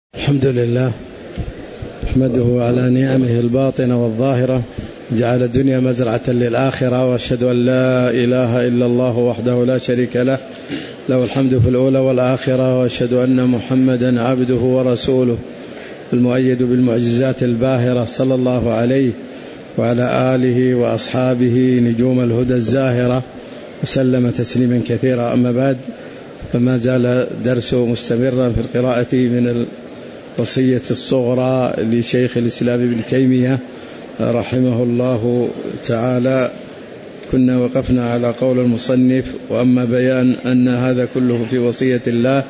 الحمد لله أحمده على نعمه الباطنة والظاهرة، جعل الدنيا مزرعة للآخرة، وأشهد أن لا إله إلا الله وحده لا شريك له، له الحمد في الأولى والآخرة، وأشهد أن محمدا عبده ورسوله المؤيد بالمعجزات الباهرة، صلى الله عليه وعلى آله وأصحابه نجوم الهدى الزاهرة، وسلم تسليما كثيرا. أما بعد، فما زال درس مستمرا في القراءة من الوصية الصغرى لشيخ الإسلام ابن تيمية رحمه الله تعالى. كنا وقفنا على قول المصنف: وأما بيان أن هذا كله في وصية الله،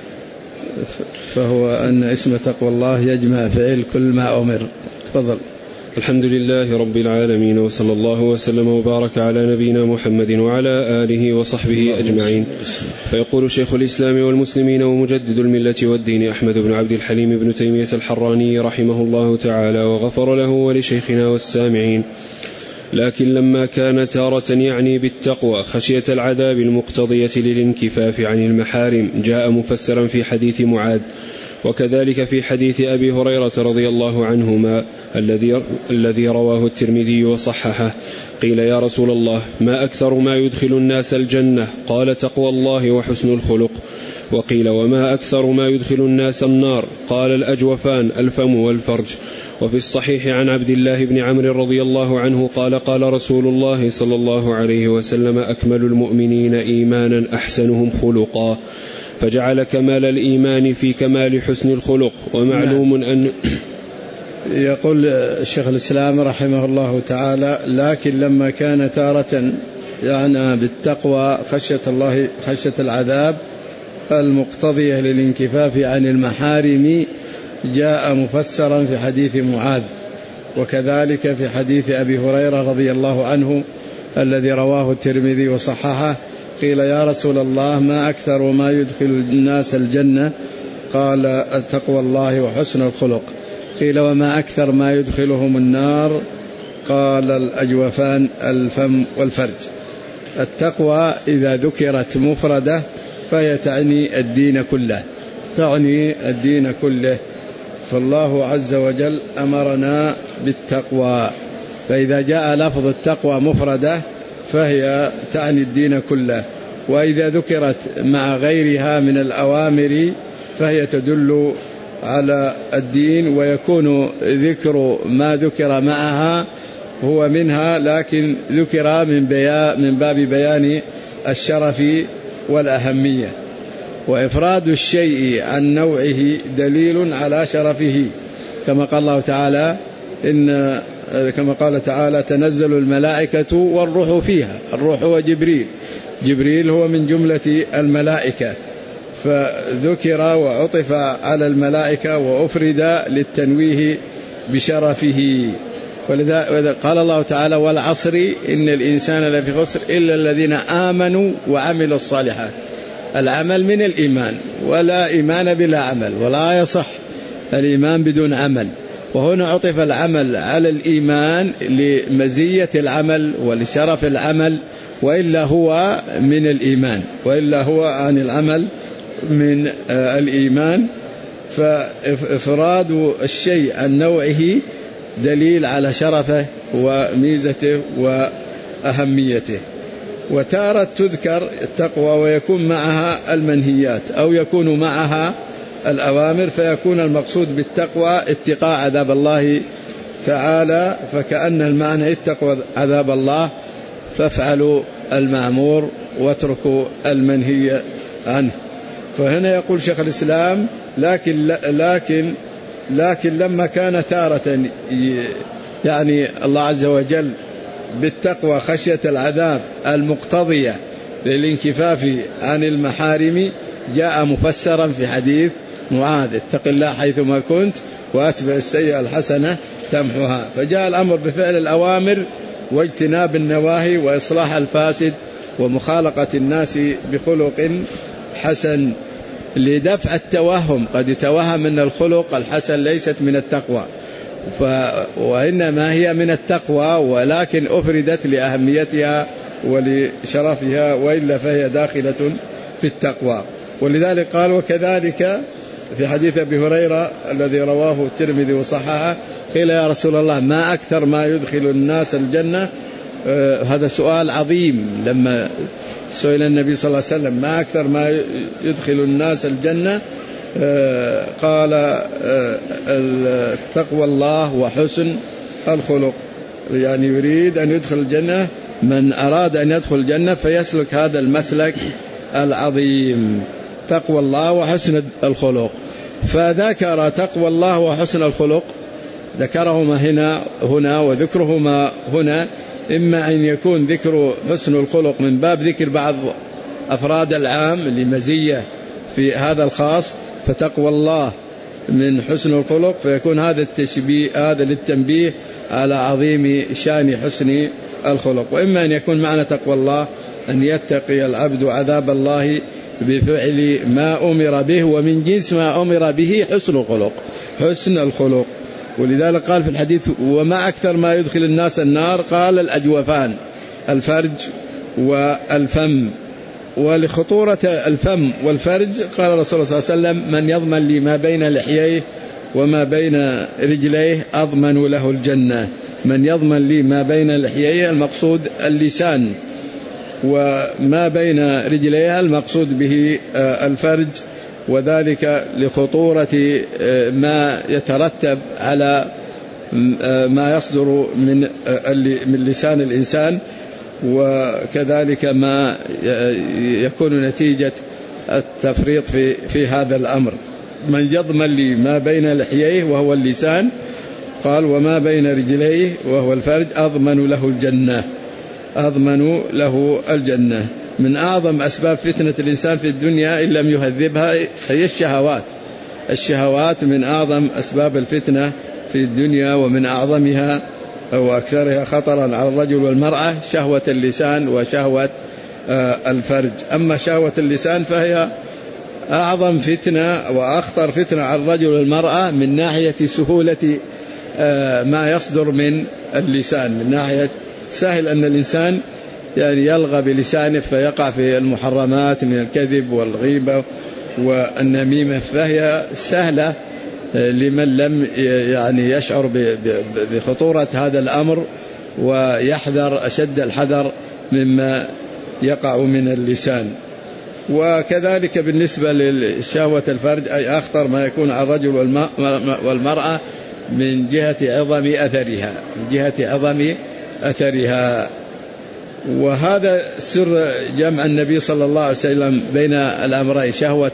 فهو أن اسم تقوى الله يجمع فعل كل ما أمر. تفضل. الحمد لله رب العالمين، وصلى الله وسلم وبارك على نبينا محمد وعلى آله وصحبه أجمعين. فيقول شيخ الإسلام والمسلمين ومجدد الملة والدين أحمد بن عبد الحليم بن تيمية الحراني رحمه الله تعالى وغفر له ولشيخنا والسامعين: لكن لما كان تارة يعني بالتقوى خشية العذاب المقتضية للانكفاف عن المحارم، جاء مفسرا في حديث معاذ، وكذلك في حديث أبي هريرة رضي الله عنهما الذي رواه الترمذي وصححه. قيل: يا رسول الله، ما أكثر ما يدخل الناس الجنة؟ قال: تقوى الله وحسن الخلق. وقيل: وما أكثر ما يدخل الناس النار؟ قال: الأجوفان، الفم والفرج. وفي الصحيح عن عبد الله بن عمرو رضي الله عنه قال: قال رسول الله صلى الله عليه وسلم: أكمل المؤمنين إيمانا أحسنهم خلقا. فجعل كمال الإيمان في كمال حسن الخلق. ومعلوم أن يقول الشيخ الإسلام رحمه الله تعالى: لكن لما كان تارة يعني بالتقوى خشية الله، خشية العذاب المقتضية للانكفاف عن المحارم، جاء مفسرا في حديث معاذ، وكذلك في حديث أبي هريرة رضي الله عنه الذي رواه الترمذي وصححه. قيل: يا رسول الله، ما أكثر ما يدخل الناس الجنة؟ قال: تقوى الله وحسن الخلق. قيل: وما أكثر ما يدخلهم النار؟ قال: الأجوفان، الفم والفرج. التقوى إذا ذكرت مفردة فهي تعني الدين كله، تعني الدين كله، فالله عز وجل أمرنا بالتقوى، فإذا جاء لفظ التقوى مفردة فهي تعني الدين كله، وإذا ذكرت مع غيرها من الأوامر فهي تدل على الدين، ويكون ذكر ما ذكر معها هو منها، لكن ذكر من باب بيان الشرف والأهمية. وإفراد الشيء عن نوعه دليل على شرفه، كما قال الله تعالى: كما قال تعالى: تنزل الملائكة والروح فيها. الروح هو جبريل هو من جملة الملائكة، فذكر وعطف على الملائكة وأفرد للتنويه بشرفه. ولذا قال الله تعالى: والعصر إن الإنسان لفي خسر إلا الذين آمنوا وعملوا الصالحات. العمل من الإيمان، ولا إيمان بلا عمل، ولا يصح الإيمان بدون عمل. وهنا عطف العمل على الإيمان لمزية العمل ولشرف العمل، وإلا هو من الإيمان، وإلا هو عن العمل من الإيمان. فإفراد الشيء عن نوعه دليل على شرفه وميزته وأهميته. وتارة تذكر التقوى ويكون معها المنهيات، أو يكون معها الأوامر، فيكون المقصود بالتقوى اتقاء عذاب الله تعالى، فكأن المعنى: اتقوا عذاب الله فافعلوا المأمور واتركوا المنهي عنه. فهنا يقول شيخ الإسلام: لكن لما كان تارة يعني الله عز وجل بالتقوى خشية العذاب المقتضية للانكفاف عن المحارم، جاء مفسرا في حديث معاذ: اتق الله حيثما كنت واتبع السيئة الحسنة تمحها. فجاء الأمر بفعل الأوامر واجتناب النواهي وإصلاح الفاسد ومخالقة الناس بخلق حسن، لدفع التوهم. قد يتوهم أن الخلق الحسن ليست من التقوى، وإنما هي من التقوى، ولكن أفردت لأهميتها ولشرفها، وإلا فهي داخلة في التقوى. ولذلك قال: وكذلك في حديث أبي هريرة الذي رواه الترمذي وصححه قيل يا رسول الله ما أكثر ما يدخل الناس الجنة؟ هذا سؤال عظيم. لما سئل النبي صلى الله عليه وسلم ما أكثر ما يدخل الناس الجنة قال تقوى الله وحسن الخلق. يعني يريد أن يدخل الجنة، من أراد أن يدخل الجنة فيسلك هذا المسلك العظيم، تقوى الله وحسن الخلق. فذكر تقوى الله وحسن الخلق، ذكرهما هنا وذكرهما هنا، إما أن يكون ذكر حسن الخلق من باب ذكر بعض أفراد العام لمزية في هذا الخاص، فتقوى الله من حسن الخلق، فيكون هذا التشبيه هذا للتنبيه على عظيم شان حسن الخلق. وإما أن يكون معنى تقوى الله أن يتقي العبد عذاب الله بفعل ما أمر به، ومن جنس ما أمر به حسن الخلق. ولذلك قال في الحديث وما أكثر ما يدخل الناس النار؟ قال الأجوفان، الفرج والفم. ولخطورة الفم والفرج قال الرسول صلى الله عليه وسلم من يضمن لي ما بين لحييه وما بين رجليه أضمن له الجنة. من يضمن لي ما بين لحييه المقصود اللسان، وما بين رجليه المقصود به الفرج، وذلك لخطورة ما يترتب على ما يصدر من لسان الإنسان، وكذلك ما يكون نتيجة التفريط في هذا الأمر. من يضمن لي ما بين لحييه وهو اللسان، قال وما بين رجليه وهو الفرج أضمن له الجنة. من أعظم أسباب فتنة الإنسان في الدنيا إن لم يهذبها هي الشهوات من أعظم أسباب الفتنة في الدنيا، ومن أعظمها أو أكثرها خطرا على الرجل والمرأة شهوة اللسان وشهوة الفرج. أما شهوة اللسان فهي أعظم فتنة وأخطر فتنة على الرجل والمرأة من ناحية سهولة ما يصدر من اللسان، من ناحية سهل أن الإنسان يعني يلغى بلسانه فيقع في المحرمات من الكذب والغيبة والنميمة، فهي سهلة لمن لم يعني يشعر بخطورة هذا الأمر ويحذر أشد الحذر مما يقع من اللسان. وكذلك بالنسبة للشهوة الفرج أي أخطر ما يكون على الرجل والمرأة من جهة عظم أثرها. وهذا سر جمع النبي صلى الله عليه وسلم بين الأمرين، شهوة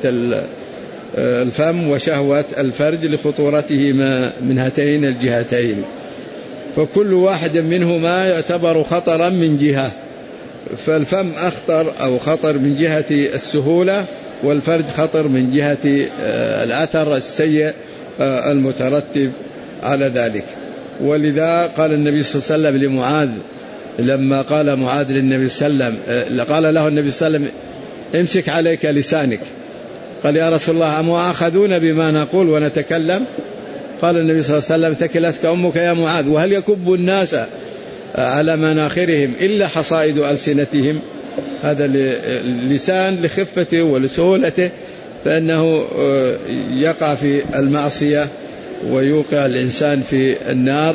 الفم وشهوة الفرج، لخطورتهما من هاتين الجهتين. فكل واحد منهما يعتبر خطرا من جهة، فالفم أخطر أو خطر من جهة السهولة، والفرج خطر من جهة الأثر السيء المترتب على ذلك. ولذا قال النبي صلى الله عليه وسلم لمعاذ لما قال معاذ للنبي صلى الله عليه وسلم، قال له النبي صلى الله عليه وسلم امسك عليك لسانك. قال يا رسول الله أما أخذون بما نقول ونتكلم؟ قال النبي صلى الله عليه وسلم ثكلتك أمك يا معاذ، وهل يكب الناس على مناخرهم إلا حصائد ألسنتهم؟ هذا اللسان لخفته ولسهولته فإنه يقع في المعصية ويوقع الإنسان في النار.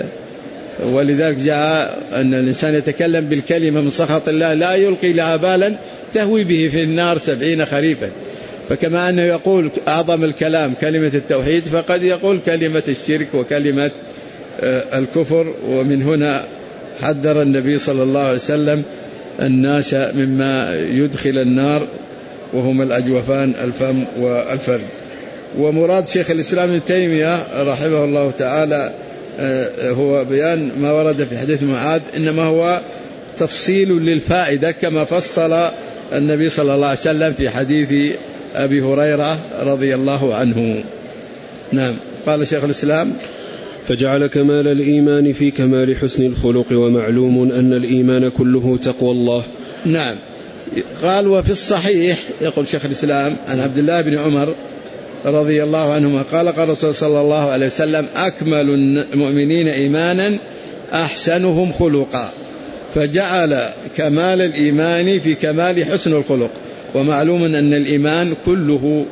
ولذلك جاء أن الإنسان يتكلم بالكلمة من سخط الله لا يلقي لها بالا تهوي به في النار 70 خريفا. فكما أنه يقول أعظم الكلام كلمة التوحيد، فقد يقول كلمة الشرك وكلمة الكفر. ومن هنا حذر النبي صلى الله عليه وسلم الناس مما يدخل النار، وهم الأجوفان الفم والفرج. ومراد شيخ الإسلام ابن تيمية رحمه الله تعالى هو بيان ما ورد في حديث معاذ، إنما هو تفصيل للفائدة كما فصل النبي صلى الله عليه وسلم في حديث أبي هريرة رضي الله عنه. نعم. قال شيخ الإسلام فجعل كمال الإيمان في كمال حسن الخلق، ومعلوم أن الإيمان كله تقوى الله. نعم. قال وفي الصحيح يقول شيخ الإسلام عن عبد الله بن عمر رضي الله عنهما قال قال الرسول صلى الله عليه وسلم أكمل المؤمنين إيمانا أحسنهم خلقا، فجعل كمال الإيمان في كمال حسن الخلق. ومعلوم أن الإيمان كله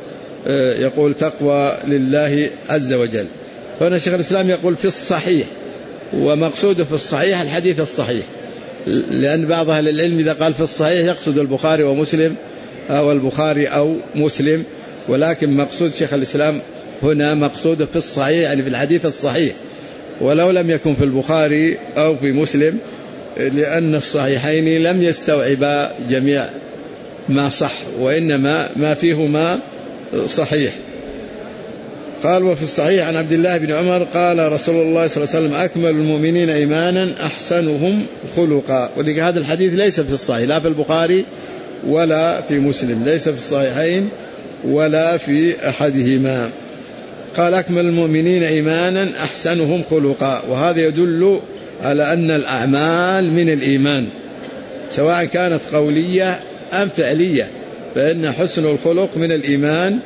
يقول تقوى لله عز وجل. هنا شيخ الإسلام يقول في الصحيح، ومقصوده في الصحيح الحديث الصحيح، لأن بعض أهل العلم إذا قال في الصحيح يقصد البخاري ومسلم أو البخاري أو مسلم، ولكن مقصود شيخ الإسلام هنا مقصوده في الصحيح، يعني في الحديث الصحيح، ولو لم يكن في البخاري أو في مسلم، لأن الصحيحين لم يستوعبا جميع ما صح، وإنما ما فيهما صحيح. قال وفي الصحيح عن عبد الله بن عمر قال رسول الله صلى الله عليه وسلم أكمل المؤمنين إيمانا أحسنهم خلقا. ولهذا الحديث ليس في الصحيح، لا في البخاري ولا في مسلم، ليس في الصحيحين ولا في أحدهما. قال أكمل المؤمنين إيمانا أحسنهم خلقا، وهذا يدل على أن الأعمال من الإيمان سواء كانت قولية أم فعلية، فإن حسن الخلق من الإيمان،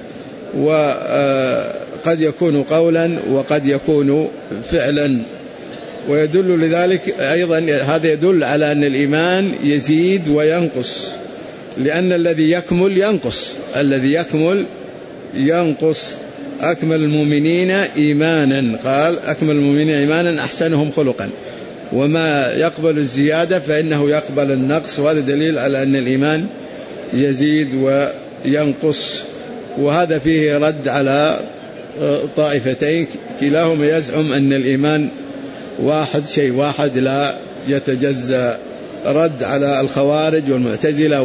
وقد يكون قولا وقد يكون فعلا. ويدل لذلك أيضا هذا يدل على أن الإيمان يزيد وينقص، لأن الذي يكمل ينقص، الذي يكمل ينقص. أكمل المؤمنين إيمانا، قال أكمل المؤمنين إيمانا أحسنهم خلقا، وما يقبل الزيادة فإنه يقبل النقص، وهذا دليل على أن الإيمان يزيد وينقص. وهذا فيه رد على طائفتين كلاهما يزعم أن الإيمان واحد، شيء واحد لا يتجزأ، رد على الخوارج والمعتزلة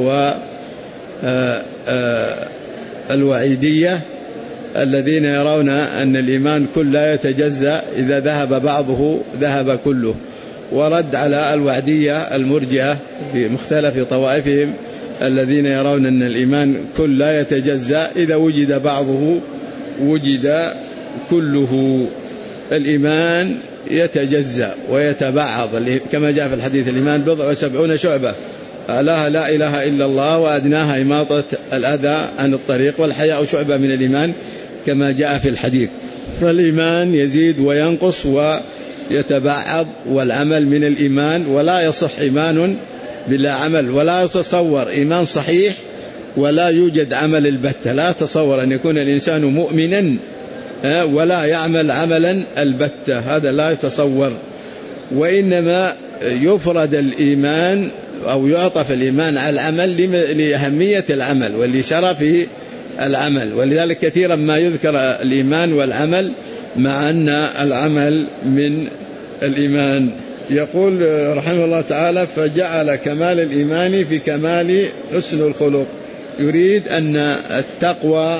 والوعيدية الذين يرون أن الإيمان كل لا يتجزأ، إذا ذهب بعضه ذهب كله، ورد على الوعدية المرجئة بمختلف طوائفهم الذين يرون أن الإيمان كل لا يتجزأ، إذا وجد بعضه وجد كله. الإيمان يتجزأ ويتبعض كما جاء في الحديث الإيمان 70 شعبة، أعلاها لا إله إلا الله، وأدناها إماطة الأذى عن الطريق، والحياء شعبة من الإيمان كما جاء في الحديث. فالإيمان يزيد وينقص ويتبعض، والعمل من الإيمان، ولا يصح إيمان بلا عمل، ولا يتصور إيمان صحيح ولا يوجد عمل البتة. لا تصور أن يكون الإنسان مؤمنا ولا يعمل عملا البتة، هذا لا يتصور. وإنما يفرد الإيمان أو يعطف الإيمان على العمل لأهمية العمل ولشرفه العمل، ولذلك كثيرا ما يذكر الإيمان والعمل مع أن العمل من الإيمان. يقول رحمه الله تعالى فجعل كمال الإيمان في كمال حسن الخلق، يريد أن التقوى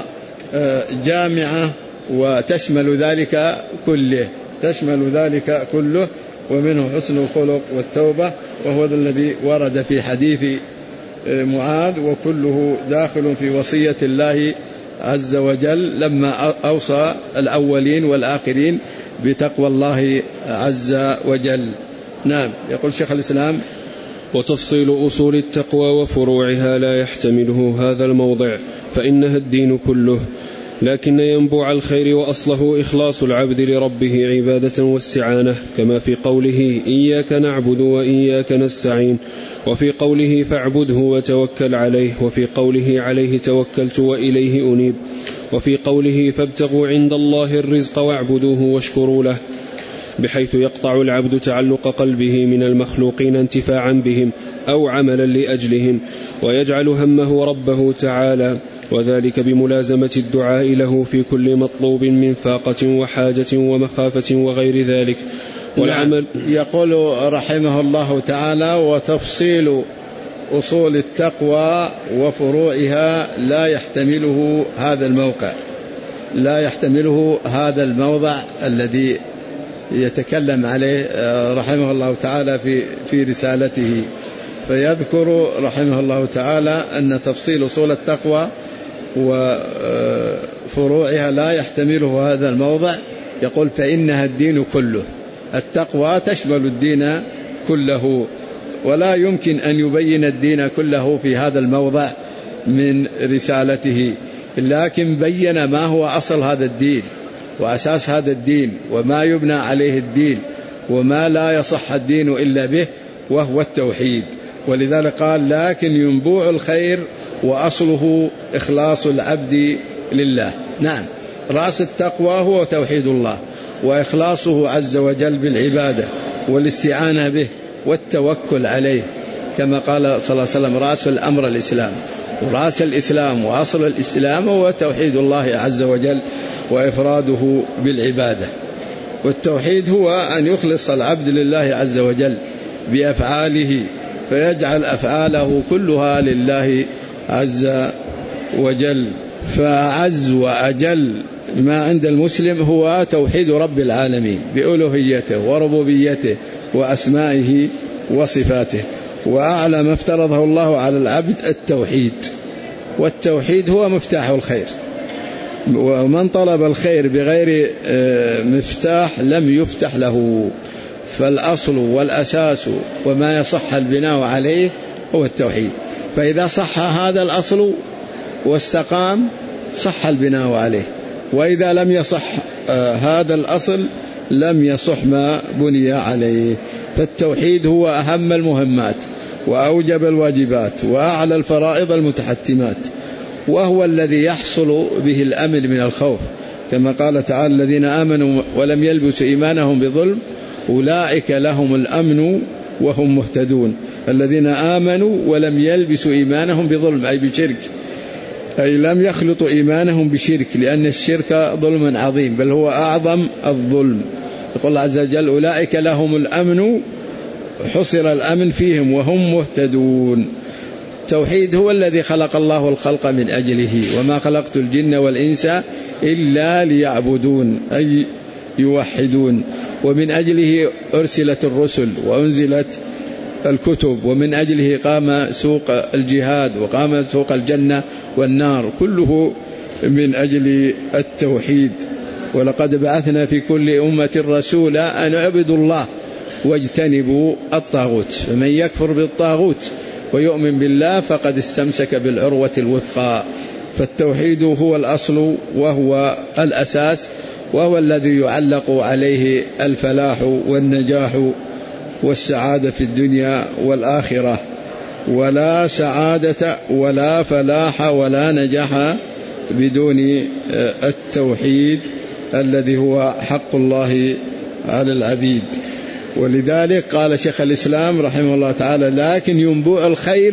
جامعة وتشمل ذلك كله، تشمل ذلك كله، ومنه حسن الخلق والتوبة، وهو الذي ورد في حديث معاذ، وكله داخل في وصية الله عز وجل لما أوصى الأولين والآخرين بتقوى الله عز وجل. نعم. يقول شيخ الإسلام وتفصيل أصول التقوى وفروعها لا يحتمله هذا الموضع، فإنها الدين كله، لكن ينبوع الخير وأصله إخلاص العبد لربه عبادة واستعانة، كما في قوله إياك نعبد وإياك نستعين، وفي قوله فاعبده وتوكل عليه، وفي قوله عليه توكلت وإليه أنيب، وفي قوله فابتغوا عند الله الرزق واعبدوه واشكروا له، بحيث يقطع العبد تعلق قلبه من المخلوقين انتفاعا بهم أو عملا لأجلهم، ويجعل همه ربه تعالى، وذلك بملازمة الدعاء له في كل مطلوب من فاقة وحاجة ومخافة وغير ذلك. والعمل يقول رحمه الله تعالى وتفصيل أصول التقوى وفروعها لا يحتمله هذا الموقع، لا يحتمله هذا الموضع الذي يتكلم عليه رحمه الله تعالى في رسالته. فيذكر رحمه الله تعالى أن تفصيل أصول التقوى وفروعها لا يحتمله هذا الموضع، يقول فإنها الدين كله، التقوى تشمل الدين كله، ولا يمكن أن يبين الدين كله في هذا الموضع من رسالته، لكن بين ما هو أصل هذا الدين وأساس هذا الدين وما يبنى عليه الدين وما لا يصح الدين إلا به، وهو التوحيد. ولذلك قال لكن ينبوع الخير وأصله إخلاص العبد لله. نعم، رأس التقوى هو توحيد الله وإخلاصه عز وجل بالعبادة والاستعانة به والتوكل عليه، كما قال صلى الله عليه وسلم: رأس الأمر الإسلام. ورأس الإسلام وأصل الإسلام هو توحيد الله عز وجل وإفراده بالعبادة. والتوحيد هو أن يخلص العبد لله عز وجل بأفعاله، فيجعل أفعاله كلها لله عز وجل. فأعز وأجل ما عند المسلم هو توحيد رب العالمين بألوهيته وربوبيته وأسمائه وصفاته. وأعلى ما افترضه الله على العبد التوحيد، والتوحيد هو مفتاح الخير، ومن طلب الخير بغير مفتاح لم يفتح له. فالأصل والأساس وما يصح البناء عليه هو التوحيد، فإذا صح هذا الأصل واستقام صح البناء عليه، وإذا لم يصح هذا الأصل لم يصح ما بني عليه. فالتوحيد هو أهم المهمات وأوجب الواجبات وأعلى الفرائض المتحتمات، وهو الذي يحصل به الأمن من الخوف، كما قال تعالى: الذين آمنوا ولم يلبسوا إيمانهم بظلم أولئك لهم الأمن وهم مهتدون. الذين آمنوا ولم يلبسوا إيمانهم بظلم أي بشرك، أي لم يخلطوا إيمانهم بشرك، لأن الشرك ظلم عظيم بل هو أعظم الظلم. يقول الله عز وجل: أولئك لهم الأمن، حصر الأمن فيهم وهم مهتدون. التوحيد هو الذي خلق الله الخلق من أجله: وما خلقت الجن والإنس إلا ليعبدون، أي يوحدون. ومن أجله أرسلت الرسل وأنزلت الكتب، ومن أجله قام سوق الجهاد وقام سوق الجنة والنار، كله من أجل التوحيد. ولقد بعثنا في كل أمة رسولا أن اعبدوا الله واجتنبوا الطاغوت، فمن يكفر بالطاغوت ويؤمن بالله فقد استمسك بالعروة الوثقى. فالتوحيد هو الأصل وهو الأساس، وهو الذي يعلق عليه الفلاح والنجاح والسعادة في الدنيا والآخرة. ولا سعادة ولا فلاح ولا نجاح بدون التوحيد الذي هو حق الله على العبيد. ولذلك قال شيخ الإسلام رحمه الله تعالى: لكن ينبوء الخير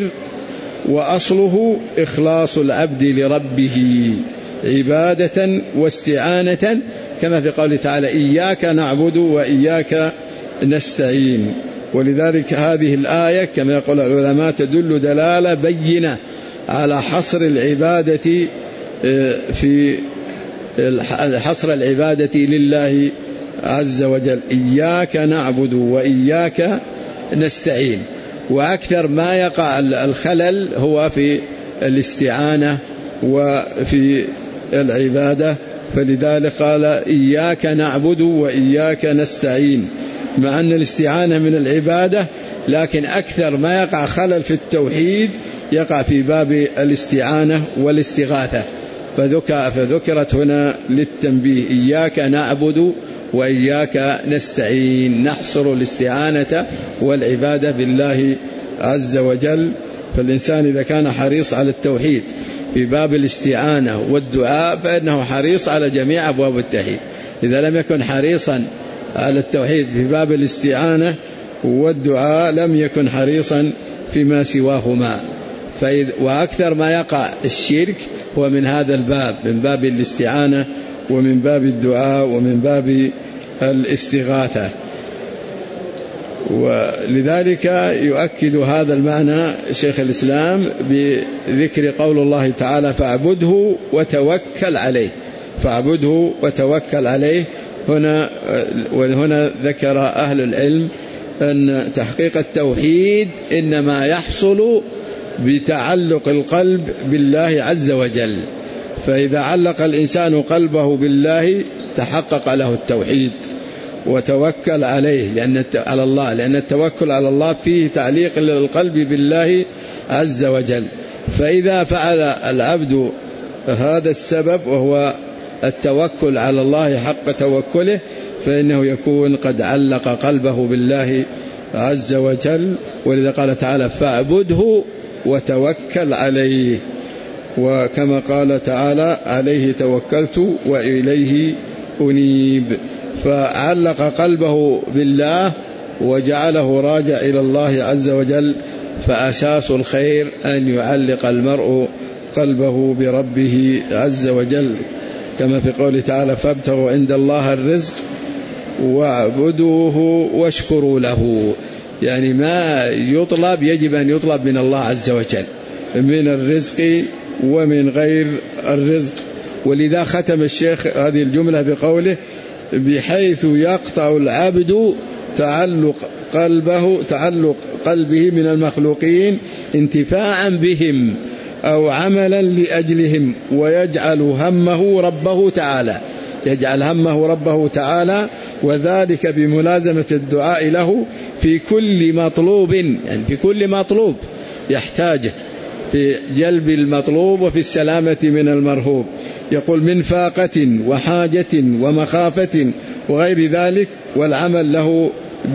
وأصله إخلاص العبد لربه عبادة واستعانة، كما في قوله تعالى: إياك نعبد وإياك نستعين. ولذلك هذه الآية كما يقول العلماء تدل دلالة بينة على حصر العبادة في حصر العبادة لله عز وجل: إياك نعبد وإياك نستعين. وأكثر ما يقع الخلل هو في الاستعانة وفي العبادة، فلذلك قال: إياك نعبد وإياك نستعين، مع أن الاستعانة من العبادة، لكن أكثر ما يقع خلل في التوحيد يقع في باب الاستعانة والاستغاثة، فذكرت هنا للتنبيه: إياك نعبد وإياك نستعين، نحصر الاستعانة والعبادة بالله عز وجل. فالإنسان إذا كان حريص على التوحيد في باب الاستعانة والدعاء فإنه حريص على جميع أبواب التوحيد. إذا لم يكن حريصا على التوحيد في باب الاستعانة والدعاء لم يكن حريصا فيما سواهما. وأكثر ما يقع الشرك هو من هذا الباب، من باب الاستعانة ومن باب الدعاء ومن باب الاستغاثة. ولذلك يؤكد هذا المعنى شيخ الإسلام بذكر قول الله تعالى: فاعبده وتوكل عليه. فاعبده وتوكل عليه. هنا ذكر أهل العلم أن تحقيق التوحيد إنما يحصل بتعلق القلب بالله عز وجل، فإذا علق الإنسان قلبه بالله تحقق له التوحيد وتوكل عليه على الله، لأن التوكل على الله فيه تعليق القلب بالله عز وجل. فإذا فعل العبد هذا السبب وهو التوكل على الله حق توكله فإنه يكون قد علق قلبه بالله عز وجل. ولذا قال تعالى: فاعبده وتوكل عليه. وكما قال تعالى عليه توكلت وإليه أنيب، فعلق قلبه بالله وجعله راجع إلى الله عز وجل. فأساس الخير أن يعلق المرء قلبه بربه عز وجل، كما في قوله تعالى فابتغوا عند الله الرزق واعبدوه واشكروا له. يعني ما يطلب يجب أن يطلب من الله عز وجل من الرزق ومن غير الرزق. ولذا ختم الشيخ هذه الجملة بقوله بحيث يقطع العبد تعلق قلبه من المخلوقين انتفاعا بهم أو عملا لأجلهم، ويجعل همه ربه تعالى، وذلك بملازمة الدعاء له في كل مطلوب، يعني في كل مطلوب يحتاجه، في جلب المطلوب وفي السلامة من المرهوب. يقول من فاقة وحاجة ومخافة وغير ذلك، والعمل له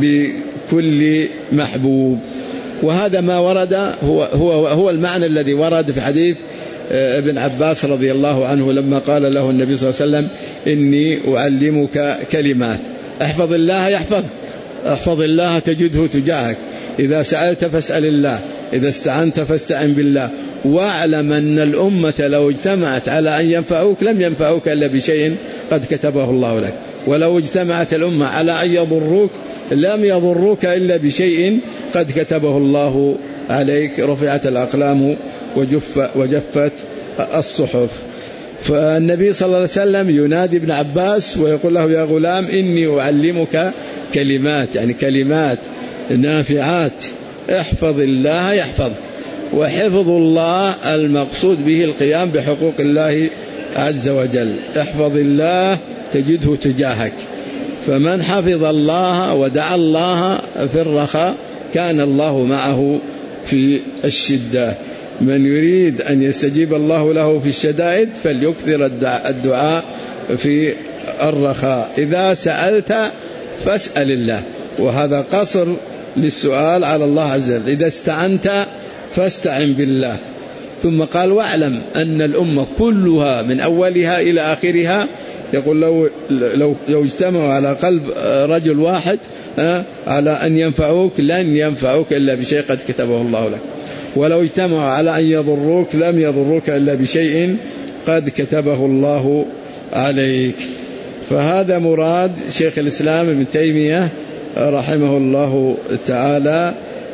بكل محبوب. وهذا ما ورد هو المعنى الذي ورد في حديث ابن عباس رضي الله عنه لما قال له النبي صلى الله عليه وسلم إني أعلمك كلمات احفظ الله يحفظك، احفظ الله تجده تجاهك، إذا سألت فاسأل الله، إذا استعنت فاستعن بالله، واعلم أن الأمة لو اجتمعت على أن ينفعوك لم ينفعوك إلا بشيء قد كتبه الله لك، ولو اجتمعت الأمة على أن يضروك لم يضروك إلا بشيء قد كتبه الله عليك. رفعت الأقلام وجفت الصحف. فالنبي صلى الله عليه وسلم ينادي ابن عباس ويقول له يا غلام إني أعلمك كلمات، يعني كلمات نافعات، احفظ الله يحفظك. وحفظ الله المقصود به القيام بحقوق الله عز وجل، احفظ الله تجده تجاهك. فمن حفظ الله ودعا الله في الرخاء كان الله معه في الشدة. من يريد أن يستجيب الله له في الشدائد فليكثر الدعاء في الرخاء. إذا سألت فاسأل الله، وهذا قصر للسؤال على الله عز وجل. إذا استعنت فاستعن بالله. ثم قال واعلم أن الأمة كلها من أولها إلى آخرها، يقول لو اجتمعوا على قلب رجل واحد على أن ينفعوك لن ينفعوك إلا بشيء قد كتبه الله لك، ولو اجتمعوا على أن يضروك لم يضروك إلا بشيء قد كتبه الله عليك. فهذا مراد شيخ الإسلام ابن تيمية رحمه الله تعالى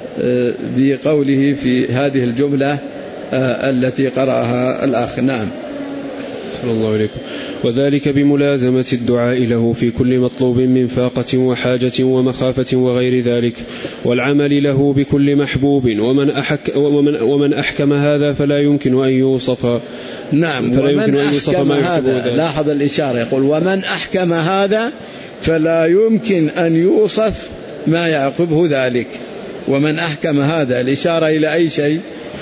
بقوله في هذه الجملة التي قرأها الأخ. نعم. صلى الله عليكم. وذلك بملازمة الدعاء له في كل مطلوب من فاقة وحاجة ومخافة وغير ذلك، والعمل له بكل محبوب. ومن أحكم هذا فلا يمكن أن يوصف. نعم. فلا يمكن أن يوصف ما يحبه. لاحظ الإشارة، يقول ومن أحكم هذا فلا يمكن أن يوصف ما يعقبه ذلك. ومن أحكم هذا، الإشارة إلى أي شيء؟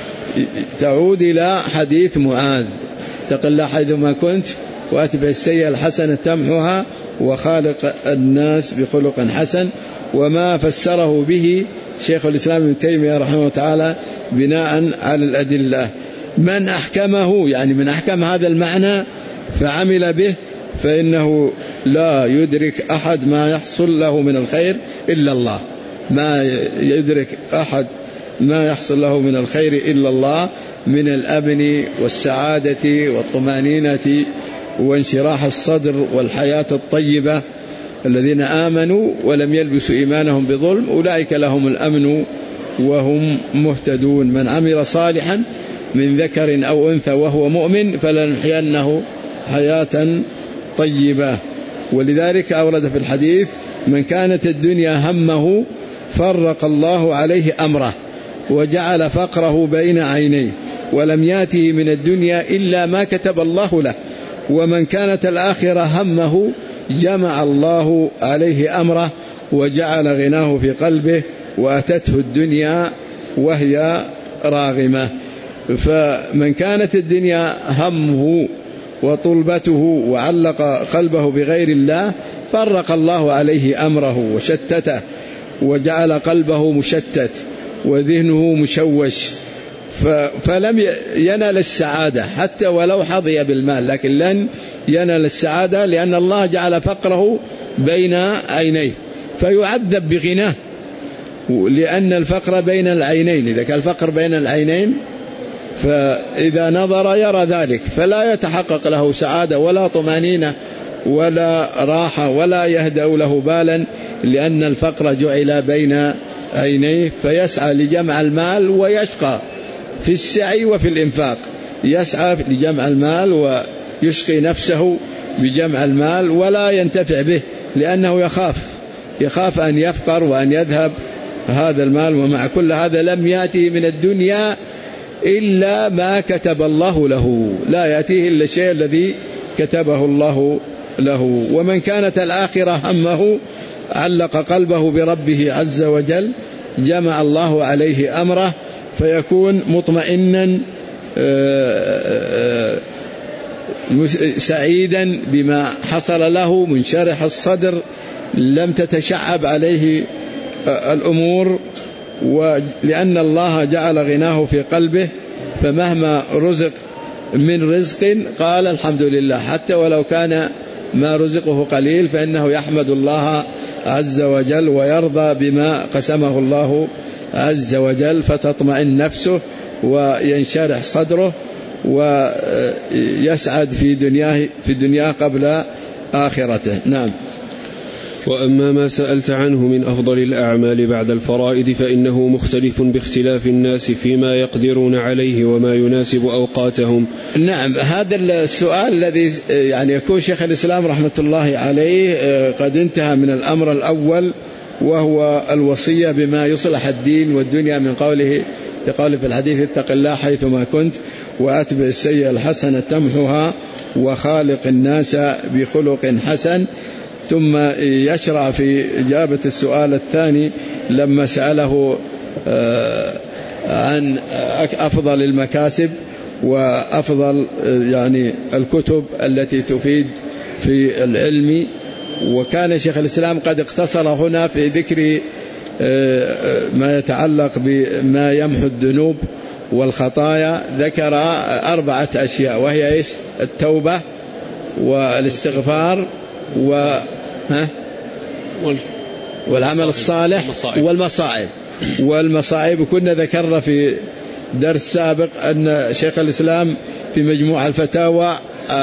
تعود إلى حديث معاذ اتق الله حيثما كنت وأتبع السيئة الحسنة تمحها وخالق الناس بخلق حسن. وما فسره به شيخ الإسلام ابن تيمية رحمه الله تعالى بناء على الأدلة. من أحكمه، يعني من أحكم هذا المعنى فعمل به، فإنه لا يدرك أحد ما يحصل له من الخير إلا الله، ما يدرك أحد ما يحصل له من الخير إلا الله، من الأمن والسعادة والطمأنينة وانشراح الصدر والحياة الطيبة. الذين آمنوا ولم يلبسوا إيمانهم بظلم أولئك لهم الأمن وهم مهتدون. من عمل صالحا من ذكر أو أنثى وهو مؤمن فلنحيينه حياة طيبة. ولذلك أورد في الحديث من كانت الدنيا همه فرق الله عليه أمره وجعل فقره بين عينيه ولم ياته من الدنيا إلا ما كتب الله له. ومن كانت الآخرة همه جمع الله عليه أمره وجعل غناه في قلبه وأتته الدنيا وهي راغمة. فمن كانت الدنيا همه وطلبته وعلق قلبه بغير الله فرق الله عليه أمره وشتته وجعل قلبه مشتت وذهنه مشوش. فلم ينال السعادة حتى ولو حظي بالمال، لكن لن ينال السعادة لأن الله جعل فقره بين عينيه، فيعذب بغناه، لأن الفقر بين العينين. إذا كان الفقر بين العينين فإذا نظر يرى ذلك، فلا يتحقق له سعادة ولا طمأنينة ولا راحة ولا يهدأ له بالا، لأن الفقر جعل بين عينيه، فيسعى لجمع المال ويشقى في السعي وفي الإنفاق. يسعى لجمع المال ويشقي نفسه بجمع المال ولا ينتفع به، لأنه يخاف أن يفقر وأن يذهب هذا المال. ومع كل هذا لم يأتي من الدنيا إلا ما كتب الله له، لا يأتيه إلا الشيء الذي كتبه الله له. ومن كانت الآخرة همه علق قلبه بربه عز وجل، جمع الله عليه أمره فيكون مطمئنا سعيدا بما حصل له، منشرح الصدر، لم تتشعب عليه الأمور، ولأن الله جعل غناه في قلبه، فمهما رزق من رزق قال الحمد لله، حتى ولو كان ما رزقه قليل فإنه يحمد الله عز وجل ويرضى بما قسمه الله عز وجل، فتطمئن نفسه وينشرح صدره ويسعد في دنياه قبل آخرته. نعم. وأما ما سألت عنه من أفضل الأعمال بعد الفرائض فإنه مختلف باختلاف الناس فيما يقدرون عليه وما يناسب أوقاتهم. نعم، هذا السؤال الذي يعني يكون شيخ الإسلام رحمة الله عليه قد انتهى من الأمر الأول، وهو الوصية بما يصلح الدين والدنيا، من قوله في الحديث: اتق الله حيثما كنت وأتبع السيئة الحسنة تمحها وخالق الناس بخلق حسن. ثم يشرع في إجابة السؤال الثاني لما سأله عن أفضل المكاسب وأفضل يعني الكتب التي تفيد في العلم. وكان شيخ الإسلام قد اقتصر هنا في ذكر ما يتعلق بما يمحو الذنوب والخطايا، ذكر 4 أشياء، وهي إيش؟ التوبة والاستغفار والعمل الصالح والمصائب. كنا ذكرنا في درس سابق أن شيخ الإسلام في مجموع الفتاوى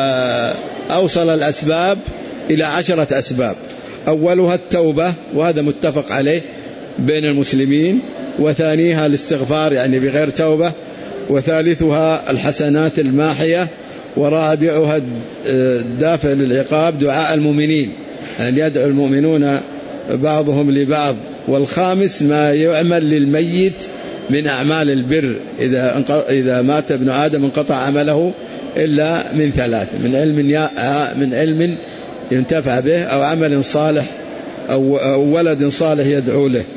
أوصل الأسباب إلى 10 أسباب. أولها التوبة، وهذا متفق عليه بين المسلمين، وثانيها الاستغفار يعني بغير توبة، وثالثها الحسنات الماحية، ورابعها الدافع للعقاب دعاء المؤمنين، أن يدعو المؤمنون بعضهم لبعض، والخامس ما يعمل للميت من أعمال البر، إذا مات ابن آدم انقطع عمله إلا من 3: من علم ينتفع به، أو عمل صالح، أو ولد صالح يدعو له.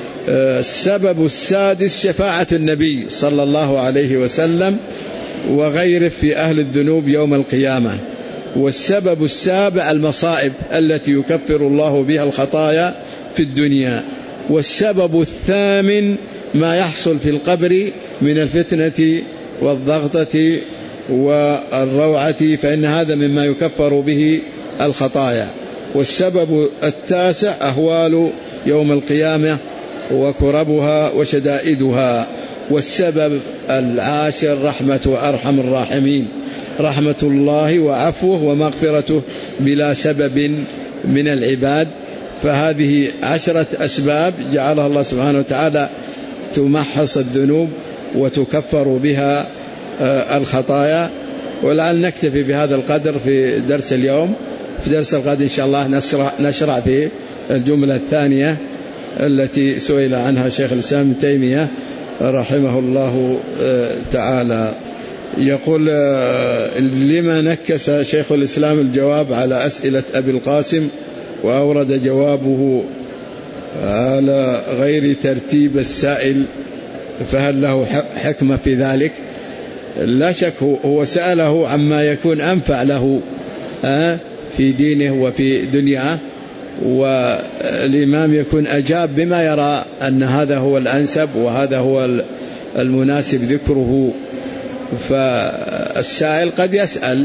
السبب السادس شفاعة النبي صلى الله عليه وسلم وغيره في أهل الذنوب يوم القيامة. والسبب السابع المصائب التي يكفر الله بها الخطايا في الدنيا. والسبب الثامن ما يحصل في القبر من الفتنة والضغطة والروعة، فإن هذا مما يكفر به الخطايا. والسبب التاسع أهوال يوم القيامة وكربها وشدائدها. والسبب العاشر رحمة أرحم الراحمين، رحمة الله وعفوه ومغفرته بلا سبب من العباد. فهذه 10 أسباب جعلها الله سبحانه وتعالى تمحص الذنوب وتكفر بها الخطايا. ولعل نكتفي بهذا القدر في درس اليوم. في درس الغد إن شاء الله نشرع في الجملة الثانية التي سئل عنها شيخ الإسلام ابن تيمية رحمه الله تعالى. يقول: لما نكس شيخ الإسلام الجواب على أسئلة أبي القاسم وأورد جوابه على غير ترتيب السائل، فهل له حكمة في ذلك؟ لا شك، هو سأله عما يكون أنفع له في دينه وفي دنياه، والإمام يكون أجاب بما يرى أن هذا هو الأنسب وهذا هو المناسب ذكره. فالسائل قد يسأل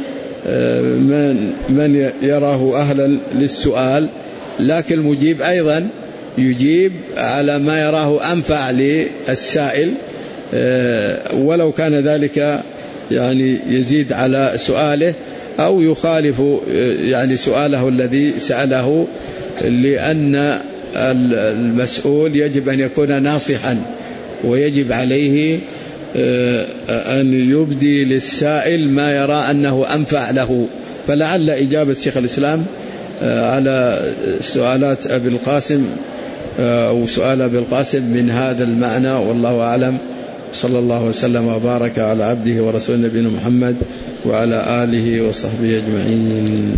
من يراه أهلا للسؤال، لكن المجيب أيضا يجيب على ما يراه أنفع للسائل، ولو كان ذلك يعني يزيد على سؤاله أو يخالف يعني سؤاله الذي سأله، لأن المسؤول يجب أن يكون ناصحا، ويجب عليه أن يبدي للسائل ما يرى أنه أنفع له. فلعل إجابة شيخ الإسلام على سؤالات أبي القاسم أو سؤال أبي القاسم من هذا المعنى، والله أعلم. صلى الله وسلم وبارك على عبده ورسوله نبينا محمد وعلى آله وصحبه أجمعين.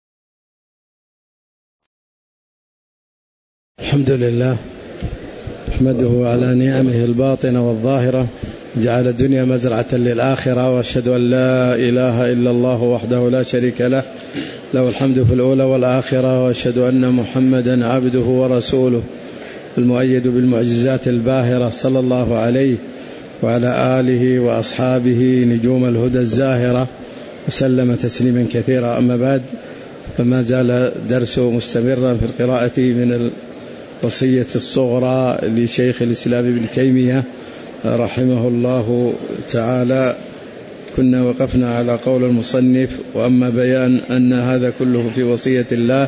الحمد لله أحمده على نعمه الباطنة والظاهرة، جعل الدنيا مزرعة للآخرة، وأشهد أن لا إله إلا الله وحده لا شريك له، له الحمد في الأولى والآخرة، وأشهد أن محمدا عبده ورسوله المؤيد بالمعجزات الباهرة، صلى الله عليه وعلى آله وأصحابه نجوم الهدى الزاهرة، وسلم تسليما كثيرا. أما بعد، فما زال درس مستمرا في القراءة من الوصية الصغرى لشيخ الإسلام ابن تيمية رحمه الله تعالى. كنا وقفنا على قول المصنف: وأما بيان أن هذا كله في وصية الله،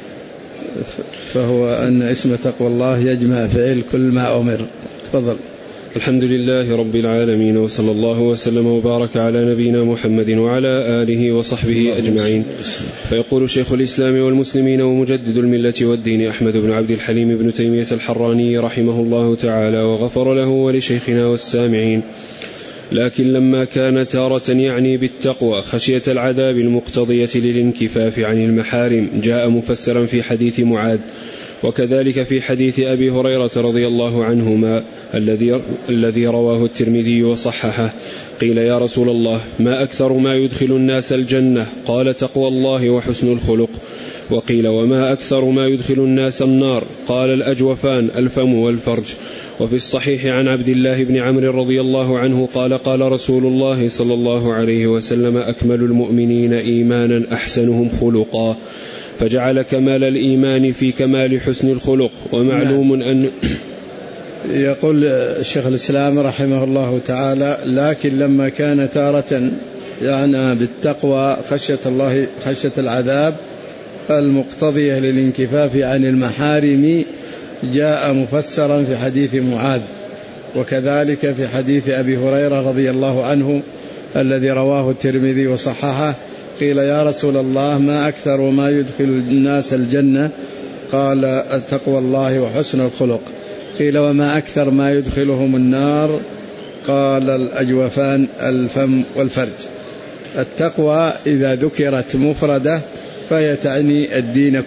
فهو أن اسم تقوى الله يجمع فعل كل ما أمر. تفضل. الحمد لله رب العالمين، وصلى الله وسلم وبارك على نبينا محمد وعلى آله وصحبه أجمعين. فيقول شيخ الإسلام والمسلمين ومجدد الملة والدين أحمد بن عبد الحليم بن تيمية الحراني رحمه الله تعالى وغفر له ولشيخنا والسامعين: لكن لما كان تارة يعني بالتقوى خشية العذاب المقتضية للانكفاف عن المحارم جاء مفسرا في حديث معاذ، وكذلك في حديث أبي هريرة رضي الله عنهما الذي رواه الترمذي وصححه. قيل: يا رسول الله، ما أكثر ما يدخل الناس الجنة؟ قال: تقوى الله وحسن الخلق. وقيل: وما أكثر ما يدخل الناس النار؟ قال: الأجوفان، الفم والفرج. وفي الصحيح عن عبد الله بن عمرو رضي الله عنه قال: قال رسول الله صلى الله عليه وسلم: أكمل المؤمنين إيمانا أحسنهم خلقا، فجعل كمال الإيمان في كمال حسن الخلق. ومعلوم أن يقول الشيخ الإسلام رحمه الله تعالى: لكن لما كان تارة يعني بالتقوى خشية العذاب المقتضية للانكفاف عن المحارم جاء مفسرا في حديث معاذ، وكذلك في حديث أبي هريرة رضي الله عنه الذي رواه الترمذي وصححه. قيل: يا رسول الله، ما أكثر ما يدخل الناس الجنة؟ قال: تقوى الله وحسن الخلق. قيل: وما أكثر ما يدخلهم النار؟ قال: الأجوفان، الفم والفرج. التقوى إذا ذكرت مفردة فهي تعني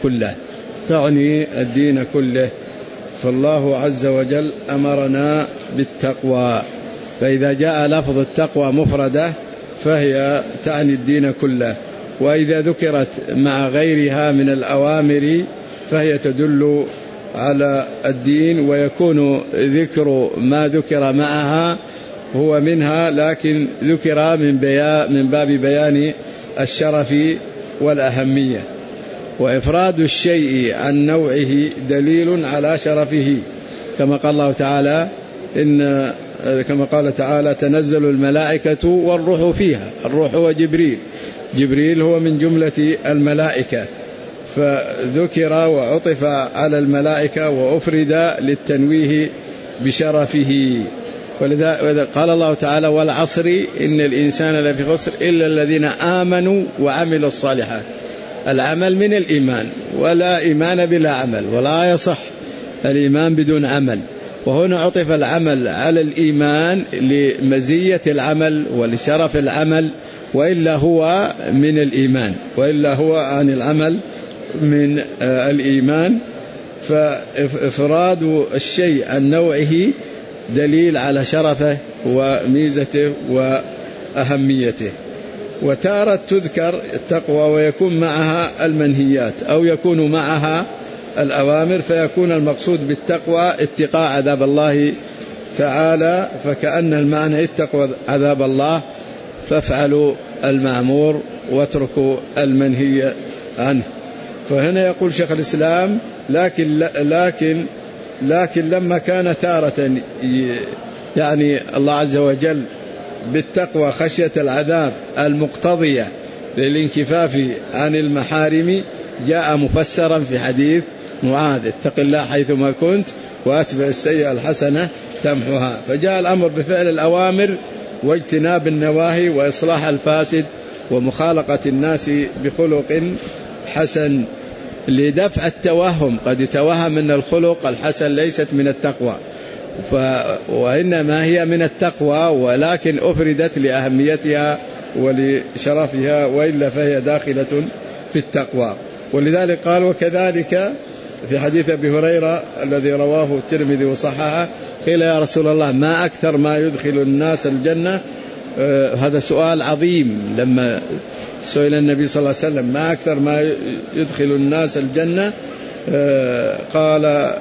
الدين كله، فالله عز وجل أمرنا بالتقوى، فإذا جاء لفظ التقوى مفردة فهي تعني الدين كله، وإذا ذكرت مع غيرها من الأوامر فهي تدل على الدين، ويكون ذكر ما ذكر معها هو منها، لكن ذكر من باب بيان الشرف والأهمية. وإفراد الشيء عن نوعه دليل على شرفه، كما قال تعالى: تنزل الملائكة والروح فيها. الروح هو جبريل هو من جملة الملائكة، فذكر وعطف على الملائكة وأفرد للتنويه بشرفه. ولذا قال الله تعالى: والعصر إن الإنسان لفي خسر إلا الذين آمنوا وعملوا الصالحات. العمل من الإيمان، ولا إيمان بلا عمل، ولا يصح الإيمان بدون عمل. وهنا عطف العمل على الإيمان لمزية العمل ولشرف العمل، وإلا هو من الإيمان، وإلا هو عن العمل من الإيمان. فإفراد الشيء عن نوعه دليل على شرفه وميزته وأهميته. وتارة تذكر التقوى ويكون معها المنهيات أو يكون معها الأوامر، فيكون المقصود بالتقوى اتقاء عذاب الله تعالى، فكأن المعنى اتقوا عذاب الله فافعلوا المأمور واتركوا المنهي عنه. فهنا يقول شيخ الإسلام لكن لما كان تارة يعني الله عز وجل بالتقوى خشية العذاب المقتضية للانكفاف عن المحارم جاء مفسرا في حديث معاذ: اتق الله حيثما كنت واتبع السيئة الحسنة تمحها. فجاء الأمر بفعل الأوامر واجتناب النواهي وإصلاح الفاسد ومخالقة الناس بخلق حسن لدفع التوهم. قد يتوهم أن الخلق الحسن ليست من التقوى، وإنما هي من التقوى، ولكن أفردت لأهميتها ولشرفها، وإلا فهي داخلة في التقوى. ولذلك قال: وكذلك في حديث أبي هريرة الذي رواه الترمذي وصححه قيل: يا رسول الله ما أكثر ما يدخل الناس الجنة؟ هذا سؤال عظيم. لما سئل النبي صلى الله عليه وسلم ما أكثر ما يدخل الناس الجنة قال: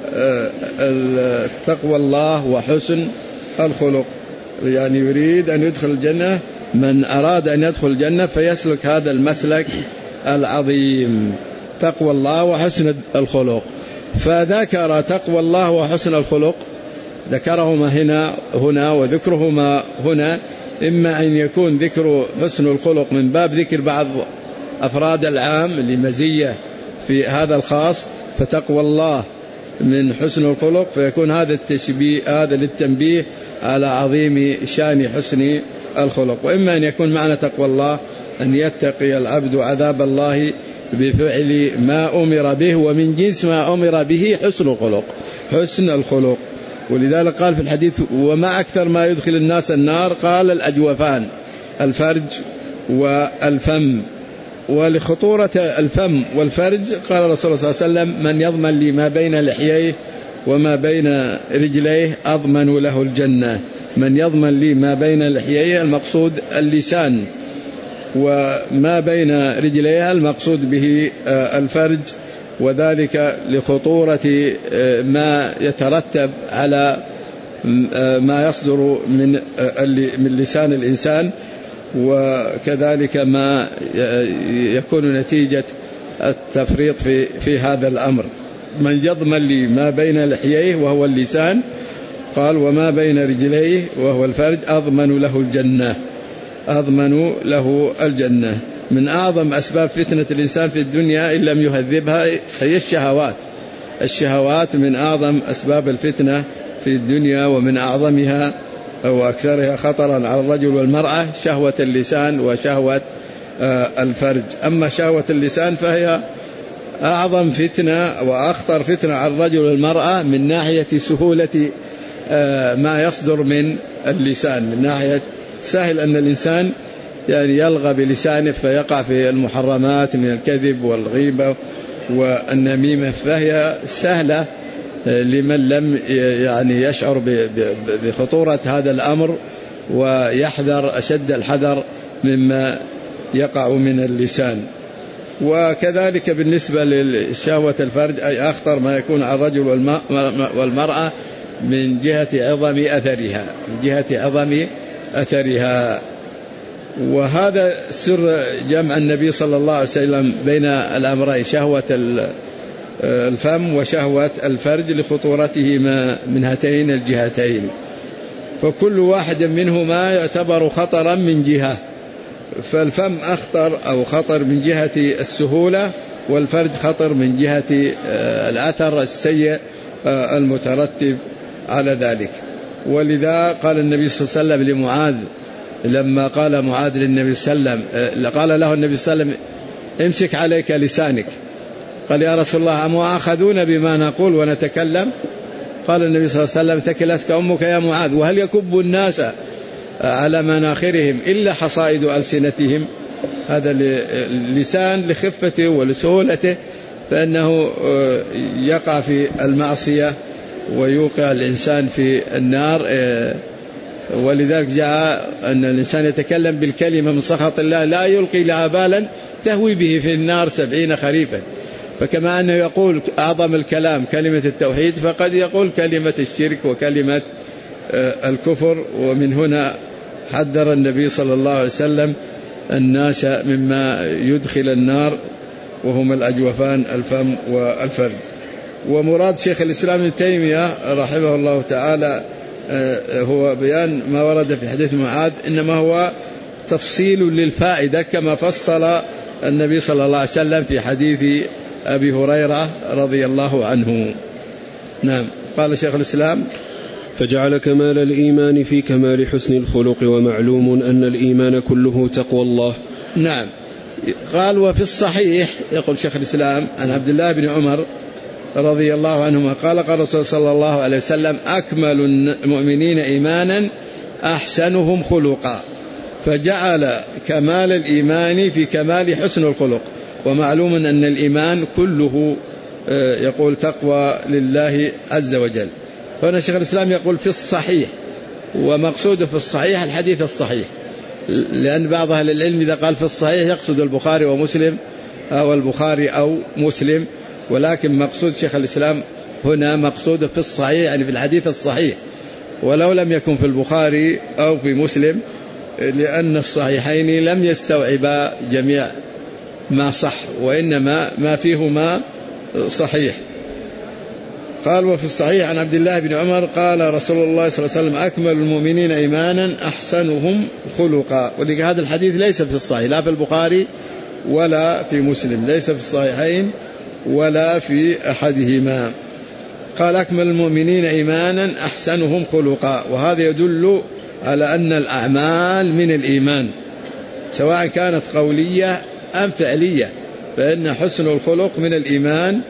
تقوى الله وحسن الخلق. يعني يريد أن يدخل الجنة، من أراد أن يدخل الجنة فيسلك هذا المسلك العظيم، تقوى الله وحسن الخلق. فذكر تقوى الله وحسن الخلق، ذكرهما هنا وذكرهما هنا، إما أن يكون ذكر حسن الخلق من باب ذكر بعض أفراد العام لمزية في هذا الخاص، فتقوى الله من حسن الخلق، فيكون هذا التشبيه هذا للتنبيه على عظيم شان حسن الخلق. وإما أن يكون معنى تقوى الله أن يتقي العبد عذاب الله بفعل ما أمر به، ومن جنس ما أمر به حسن الخلق. ولذلك قال في الحديث: وما أكثر ما يدخل الناس النار؟ قال: الأجوفان، الفرج والفم. ولخطورة الفم والفرج قال الرسول صلى الله عليه وسلم: من يضمن لي ما بين لحييه وما بين رجليه أضمن له الجنة. من يضمن لي ما بين لحييه المقصود اللسان، وما بين رجليه المقصود به الفرج، وذلك لخطورة ما يترتب على ما يصدر من لسان الإنسان، وكذلك ما يكون نتيجة التفريط في هذا الأمر. من يضمن لي ما بين لحييه وهو اللسان، قال: وما بين رجليه وهو الفرج أضمن له الجنة. من أعظم أسباب فتنة الإنسان في الدنيا إن لم يهذبها هي الشهوات من أعظم أسباب الفتنة في الدنيا، ومن أعظمها وأكثرها خطرا على الرجل والمرأة شهوة اللسان وشهوة الفرج. أما شهوة اللسان فهي أعظم فتنة وأخطر فتنة على الرجل والمرأة من ناحية سهولة ما يصدر من اللسان، من ناحية سهل أن الإنسان يعني يلغى بلسانه فيقع في المحرمات من الكذب والغيبة والنميمة، فهي سهلة لمن لم يعني يشعر بخطورة هذا الأمر ويحذر أشد الحذر مما يقع من اللسان. وكذلك بالنسبة للشهوة الفرج أي أخطر ما يكون على الرجل والمرأة من جهة عظم أثرها. وهذا سر جمع النبي صلى الله عليه وسلم بين الأمرين، شهوة الفم وشهوة الفرج، لخطورتهما من هاتين الجهتين. فكل واحد منهما يعتبر خطرا من جهة، فالفم أخطر أو خطر من جهة السهولة، والفرج خطر من جهة الأثر السيء المترتب على ذلك. ولذا قال النبي صلى الله عليه وسلم لمعاذ لما قال معاذ للنبي صلى الله عليه وسلم، قال له النبي صلى الله عليه وسلم: امسك عليك لسانك. قال: يا رسول الله أمؤاخذون بما نقول ونتكلم؟ قال النبي صلى الله عليه وسلم: ثكلتك أمك يا معاذ، وهل يكب الناس على مناخرهم إلا حصائد ألسنتهم؟ هذا اللسان لخفته ولسهولته، فإنه يقع في المعصية ويوقع الإنسان في النار. ولذلك جاء أن الإنسان يتكلم بالكلمة من سخط الله لا يلقي لها بالا تهوي به في النار 70 خريفا. فكما أنه يقول أعظم الكلام كلمة التوحيد، فقد يقول كلمة الشرك وكلمة الكفر. ومن هنا حذر النبي صلى الله عليه وسلم الناس مما يدخل النار وهم الأجوفان الفم والفرج. ومراد شيخ الإسلام ابن تيمية رحمه الله تعالى هو بيان ما ورد في حديث معاذ، إنما هو تفصيل للفائدة كما فصل النبي صلى الله عليه وسلم في حديث أبي هريرة رضي الله عنه. نعم. قال شيخ الإسلام: فجعل كمال الإيمان في كمال حسن الخلق، ومعلوم أن الإيمان كله تقوى الله. نعم. قال: وفي الصحيح يقول شيخ الإسلام عن عبد الله بن عمر رضي الله عنهما قال: قال الرسول صلى الله عليه وسلم: أكمل المؤمنين إيمانا أحسنهم خلقا. فجعل كمال الإيمان في كمال حسن الخلق، ومعلوم أن الإيمان كله يقول تقوى لله عز وجل. هنا شيخ الإسلام يقول في الصحيح، ومقصوده في الصحيح الحديث الصحيح، لأن بعض أهل العلم إذا قال في الصحيح يقصد البخاري ومسلم أو البخاري أو مسلم، ولكن مقصود شيخ الإسلام هنا مقصوده في الصحيح، يعني في الحديث الصحيح، ولو لم يكن في البخاري أو في مسلم، لأن الصحيحين لم يستوعبا جميع ما صح، وإنما ما فيهما صحيح. قال: وفي الصحيح عن عبد الله بن عمر قال رسول الله صلى الله عليه وسلم: أكمل المؤمنين إيمانا أحسنهم خلقا. ولهذا الحديث ليس في الصحيح، لا في البخاري ولا في مسلم، ليس في الصحيحين ولا في أحدهما. قال: أكمل المؤمنين إيمانا أحسنهم خلقا. وهذا يدل على أن الأعمال من الإيمان، سواء كانت قولية أم فعلية، فإن حسن الخلق من الإيمان،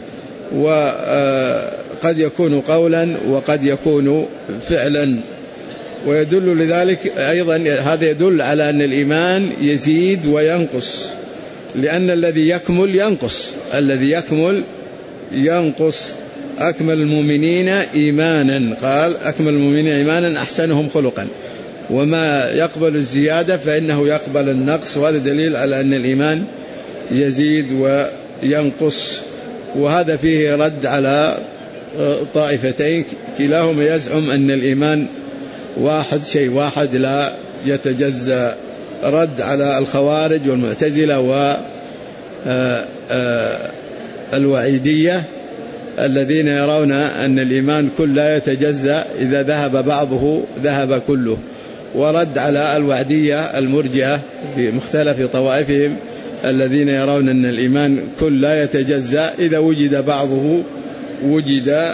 وقد يكون قولا وقد يكون فعلا. ويدل لذلك أيضا هذا يدل على أن الإيمان يزيد وينقص، لأن الذي يكمل ينقص، الذي يكمل ينقص. أكمل المؤمنين إيمانا، قال: أكمل المؤمنين إيمانا أحسنهم خلقا. وما يقبل الزيادة فإنه يقبل النقص، وهذا دليل على أن الإيمان يزيد وينقص. وهذا فيه رد على طائفتين كلاهما يزعم أن الإيمان واحد، شيء واحد لا يتجزأ. رد على الخوارج والمعتزلة والوعيدية الذين يرون أن الإيمان كل لا يتجزأ، إذا ذهب بعضه ذهب كله. ورد على الوعدية المرجئة بمختلف طوائفهم الذين يرون أن الإيمان كل لا يتجزأ، إذا وجد بعضه وجد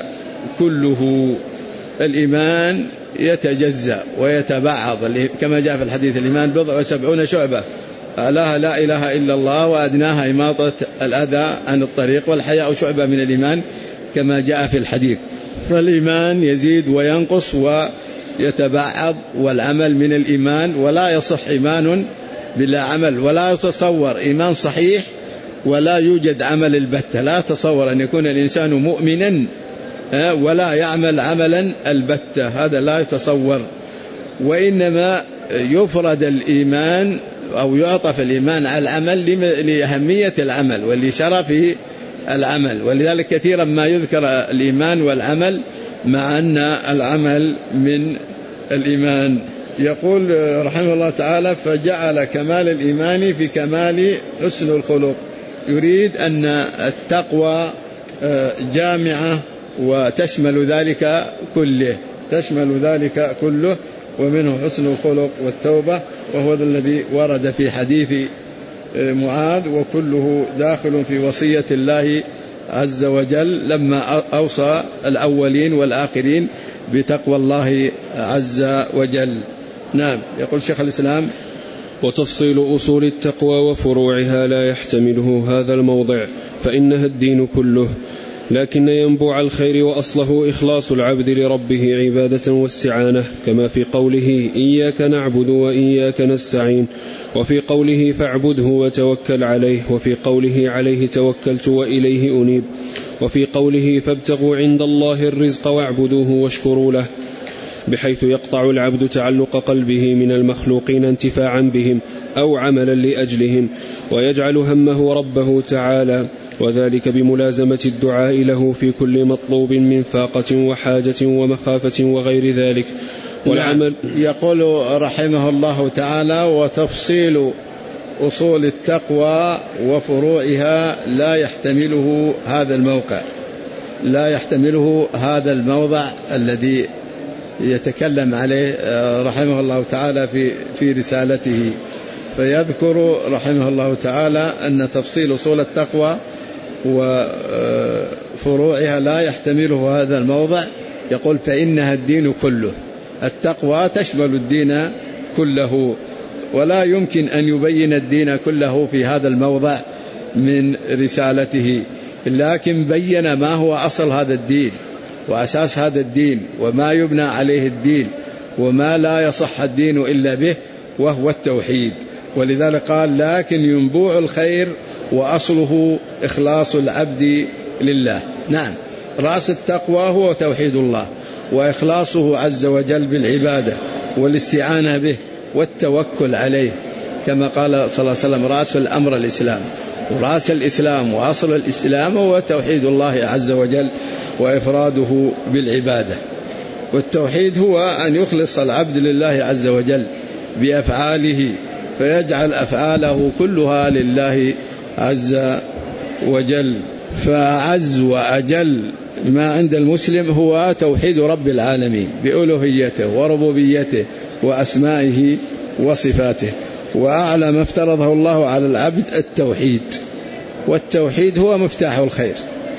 كله. الإيمان يتجزأ ويتبعض، كما جاء في الحديث: الإيمان 70 شعبة، أعلاها لا إله إلا الله، وأدناها إماطة الأذى عن الطريق، والحياء شعبة من الإيمان، كما جاء في الحديث. فالإيمان يزيد وينقص ويتبعض، والعمل من الإيمان، ولا يصح إيمان بلا عمل، ولا يتصور إيمان صحيح ولا يوجد عمل البتة. لا تصور أن يكون الإنسان مؤمنا ولا يعمل عملا البتة، هذا لا يتصور. وإنما يفرد الإيمان أو يعطف الإيمان على العمل لأهمية العمل ولشرف العمل، ولذلك كثيرا ما يذكر الإيمان والعمل مع أن العمل من الإيمان. يقول رحمه الله تعالى: فجعل كمال الإيمان في كمال حسن الخلق. يريد أن التقوى جامعة وتشمل ذلك كله، تشمل ذلك كله، ومنه حسن الخلق والتوبة، وهو الذي ورد في حديث معاذ: وكله داخل في وصية الله عز وجل لما أوصى الأولين والآخرين بتقوى الله عز وجل. نعم. يقول شيخ الإسلام: وتفصيل أصول التقوى وفروعها لا يحتمله هذا الموضع، فإنها الدين كله، لكن ينبوع الخير وأصله إخلاص العبد لربه عبادة واستعانة، كما في قوله: إياك نعبد وإياك نستعين، وفي قوله: فاعبده وتوكل عليه، وفي قوله: عليه توكلت وإليه أنيب، وفي قوله: فابتغوا عند الله الرزق واعبدوه واشكروا له، بحيث يقطع العبد تعلق قلبه من المخلوقين انتفاعا بهم أو عملا لأجلهم، ويجعل همه ربه تعالى، وذلك بملازمة الدعاء له في كل مطلوب من فاقة وحاجة ومخافة وغير ذلك، والعمل. يقول رحمه الله تعالى: وتفصيل أصول التقوى وفروعها لا يحتمله هذا الموضع الذي يتكلم عليه رحمه الله تعالى في رسالته. فيذكر رحمه الله تعالى أن تفصيل أصول التقوى وفروعها لا يحتمله هذا الموضع. يقول: فإنها الدين كله. التقوى تشمل الدين كله، ولا يمكن أن يبين الدين كله في هذا الموضع من رسالته، لكن بين ما هو أصل هذا الدين وأساس هذا الدين وما يبنى عليه الدين وما لا يصح الدين إلا به، وهو التوحيد. ولذلك قال: لكن ينبوع الخير وأصله إخلاص العبد لله. نعم، رأس التقوى هو توحيد الله وإخلاصه عز وجل بالعبادة والاستعانة به والتوكل عليه، كما قال صلى الله عليه وسلم: رأس الأمر الإسلام. ورأس الإسلام وأصل الإسلام هو توحيد الله عز وجل وإفراده بالعبادة. والتوحيد هو أن يخلص العبد لله عز وجل بأفعاله، فيجعل أفعاله كلها لله عز وجل. فأعز وأجل ما عند المسلم هو توحيد رب العالمين بألوهيته وربوبيته وأسمائه وصفاته. وأعلى ما افترضه الله على العبد التوحيد، والتوحيد هو مفتاح الخير،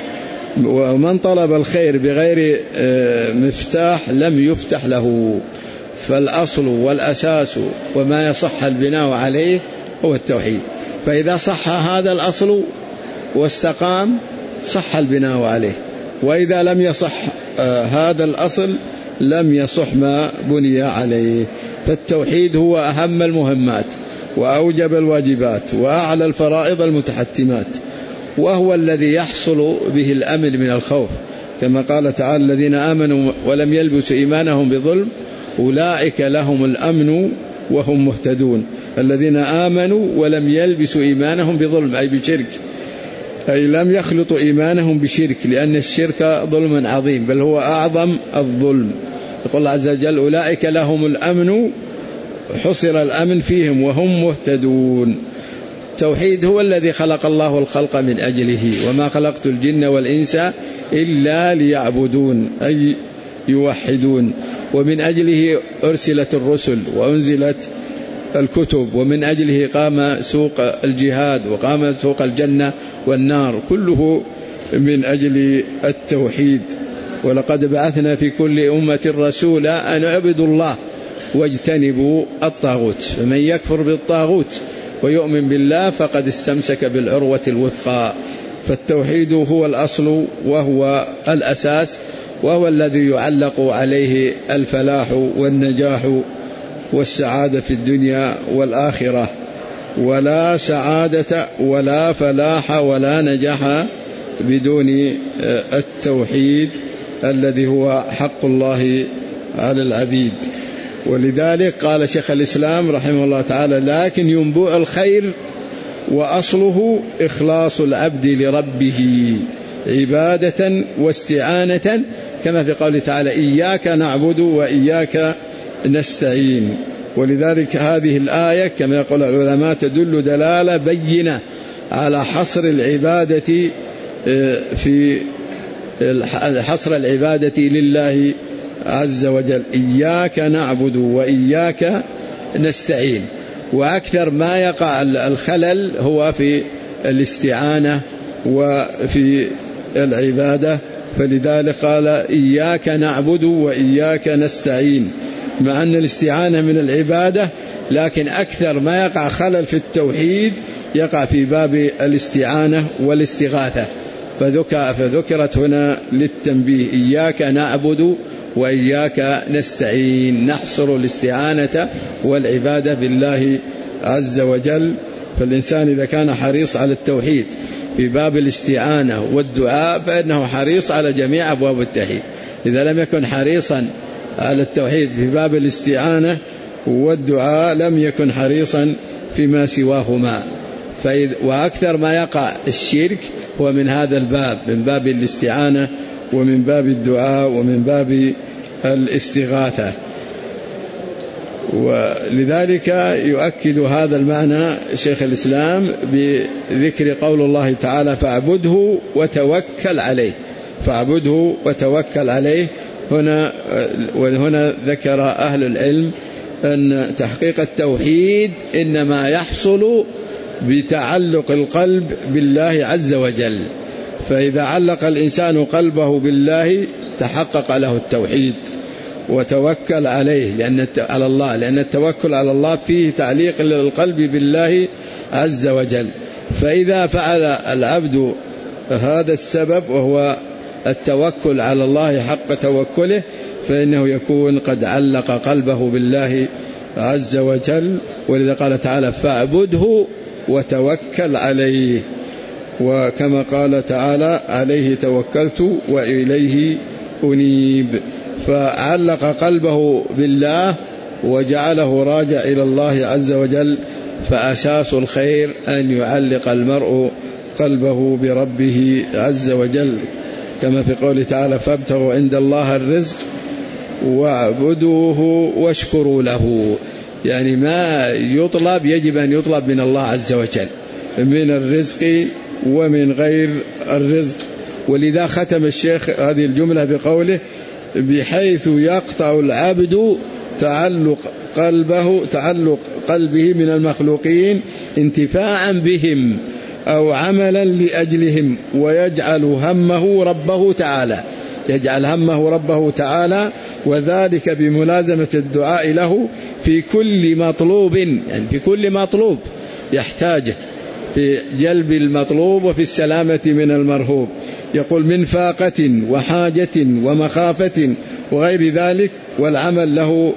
ومن طلب الخير بغير مفتاح لم يفتح له. فالأصل والأساس وما يصح البناء عليه هو التوحيد، فإذا صح هذا الأصل واستقام صح البناء عليه، وإذا لم يصح هذا الأصل لم يصح ما بني عليه. فالتوحيد هو أهم المهمات وأوجب الواجبات وأعلى الفرائض المتحتمات، وهو الذي يحصل به الأمن من الخوف، كما قال تعالى: الذين آمنوا ولم يلبسوا إيمانهم بظلم أولئك لهم الأمن وهم مهتدون. الذين آمنوا ولم يلبسوا إيمانهم بظلم أي بشرك، أي لم يخلطوا إيمانهم بشرك، لأن الشرك ظلم عظيم بل هو أعظم الظلم. يقول الله عز وجل: أولئك لهم الأمن، حصر الأمن فيهم وهم مهتدون. التوحيد هو الذي خلق الله الخلق من أجله: وما خلقت الجن والإنس إلا ليعبدون، أي يوحدون. ومن أجله أرسلت الرسل وأنزلت الكتب، ومن أجله قام سوق الجهاد وقام سوق الجنة والنار، كله من أجل التوحيد. ولقد بعثنا في كل أمة رسولا أن اعبدوا الله واجتنبوا الطاغوت، فمن يكفر بالطاغوت ويؤمن بالله فقد استمسك بالعروة الوثقى. فالتوحيد هو الأصل وهو الأساس، وهو الذي يعلق عليه الفلاح والنجاح والسعادة في الدنيا والآخرة. ولا سعادة ولا فلاح ولا نجاح بدون التوحيد الذي هو حق الله على العبيد. ولذلك قال شيخ الإسلام رحمه الله تعالى: لكن ينبوع الخير وأصله إخلاص العبد لربه عبادة واستعانة، كما في قوله تعالى: إياك نعبد وإياك نستعين. ولذلك هذه الآية كما يقول العلماء تدل دلالة بينة على حصر العبادة لله عز وجل: إياك نعبد وإياك نستعين. وأكثر ما يقع الخلل هو في الاستعانة وفي العبادة، فلذلك قال: إياك نعبد وإياك نستعين، مع أن الاستعانة من العبادة، لكن أكثر ما يقع خلل في التوحيد يقع في باب الاستعانة والاستغاثة، فذكرت هنا للتنبيه: إياك نعبد وإياك نستعين، نحصر الاستعانة والعبادة بالله عز وجل. فالإنسان إذا كان حريص على التوحيد في باب الاستعانة والدعاء فإنه حريص على جميع أبواب التوحيد. إذا لم يكن حريصا على التوحيد في باب الاستعانة والدعاء لم يكن حريصا فيما سواهما. وأكثر ما يقع الشرك هو من هذا الباب، من باب الاستعانة ومن باب الدعاء ومن باب الاستغاثة. ولذلك يؤكد هذا المعنى شيخ الإسلام بذكر قول الله تعالى فاعبده وتوكل عليه. فاعبده وتوكل عليه. هنا ذكر أهل العلم أن تحقيق التوحيد إنما يحصل بتعلق القلب بالله عز وجل. فإذا علق الإنسان قلبه بالله تحقق له التوحيد وتوكل عليه على الله، لأن التوكل على الله فيه تعليق القلب بالله عز وجل. فإذا فعل العبد هذا السبب وهو التوكل على الله حق توكله فإنه يكون قد علق قلبه بالله عز وجل. ولذا قال تعالى فاعبده وتوكل عليه. وكما قال تعالى عليه توكلت وإليه أنيب. فعلق قلبه بالله وجعله راجع إلى الله عز وجل. فأساس الخير أن يعلق المرء قلبه بربه عز وجل، كما في قوله تعالى فابتغوا عند الله الرزق واعبدوه واشكروا له. يعني ما يطلب يجب أن يطلب من الله عز وجل من الرزق ومن غير الرزق. ولذا ختم الشيخ هذه الجملة بقوله بحيث يقطع العبد تعلق قلبه من المخلوقين انتفاعا بهم أو عملا لأجلهم ويجعل همه ربه تعالى وذلك بملازمة الدعاء له في كل مطلوب، يعني في كل مطلوب يحتاجه، في جلب المطلوب وفي السلامة من المرهوب. يقول من فاقة وحاجة ومخافة وغير ذلك، والعمل له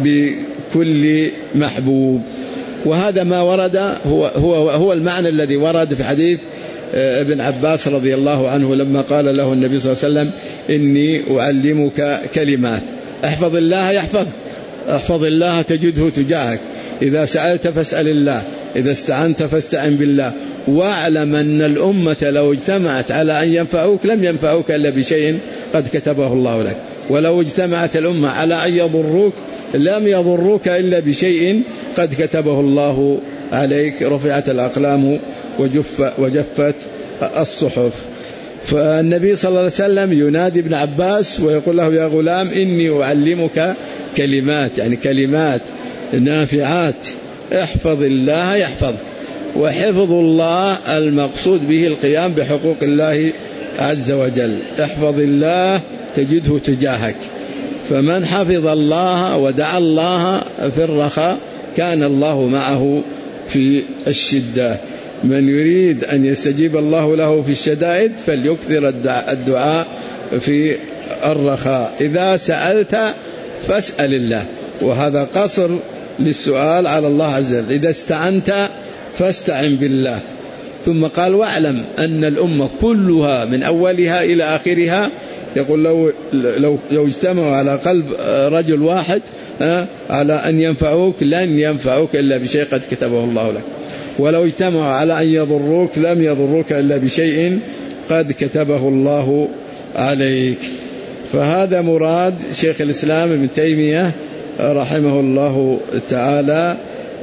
بكل محبوب. وهذا ما ورد هو المعنى الذي ورد في حديث ابن عباس رضي الله عنه لما قال له النبي صلى الله عليه وسلم إني أعلمك كلمات احفظ الله يحفظك، احفظ الله تجده تجاهك، إذا سألت فاسأل الله، إذا استعنت فاستعن بالله، واعلم أن الأمة لو اجتمعت على أن ينفعوك لم ينفعوك إلا بشيء قد كتبه الله لك، ولو اجتمعت الأمة على أن يضروك لم يضروك إلا بشيء قد كتبه الله عليك. رفعت الأقلام وجفت الصحف. فالنبي صلى الله عليه وسلم ينادي ابن عباس ويقول له يا غلام إني أعلمك كلمات، يعني كلمات نافعات، احفظ الله يحفظك. وحفظ الله المقصود به القيام بحقوق الله عز وجل. احفظ الله تجده تجاهك. فمن حفظ الله ودعا الله في الرخاء كان الله معه في الشدة. من يريد أن يستجيب الله له في الشدائد فليكثر الدعاء في الرخاء. إذا سألت فاسأل الله، وهذا قصر للسؤال على الله عز وجل. إذا استعنت فاستعن بالله. ثم قال واعلم أن الأمة كلها من أولها إلى آخرها، يقول لو اجتمعوا على قلب رجل واحد على أن ينفعوك لن ينفعوك إلا بشيء قد كتبه الله لك، ولو اجتمعوا على أن يضروك لم يضروك إلا بشيء قد كتبه الله عليك. فهذا مراد شيخ الإسلام ابن تيمية رحمه الله تعالى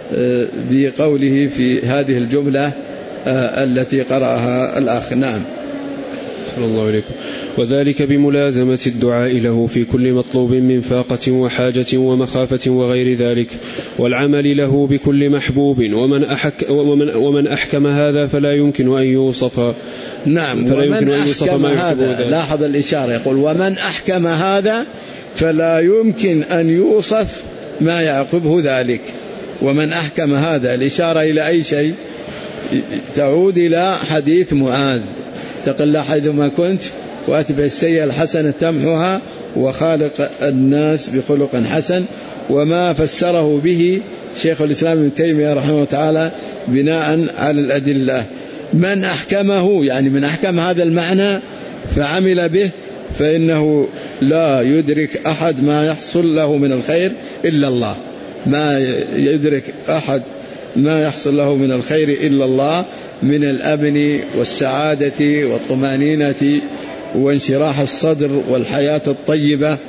بقوله في هذه الجملة التي قرأها الأخ. نعم. صلى الله عليكم. وذلك بملازمة الدعاء له في كل مطلوب من فاقة وحاجة ومخافة وغير ذلك، والعمل له بكل محبوب. ومن أحكم هذا فلا يمكن أن يوصف. نعم. فلا يمكن أن يوصف ما هذا. لاحظ الإشارة، يقول ومن أحكم هذا فلا يمكن أن يوصف ما يعقبه ذلك. ومن أحكم هذا الإشارة إلى أي شيء؟ تعود إلى حديث معاذ اتق الله حيثما كنت وأتبع السيئة الحسنة تمحها وخالق الناس بخلق حسن. وما فسره به شيخ الإسلام ابن تيمية رحمه الله تعالى بناء على الأدلة. من أحكمه يعني من أحكم هذا المعنى فعمل به فإنه لا يدرك أحد ما يحصل له من الخير إلا الله، ما يدرك أحد ما يحصل له من الخير إلا الله، من الأمن والسعادة والطمأنينة وانشراح الصدر والحياة الطيبة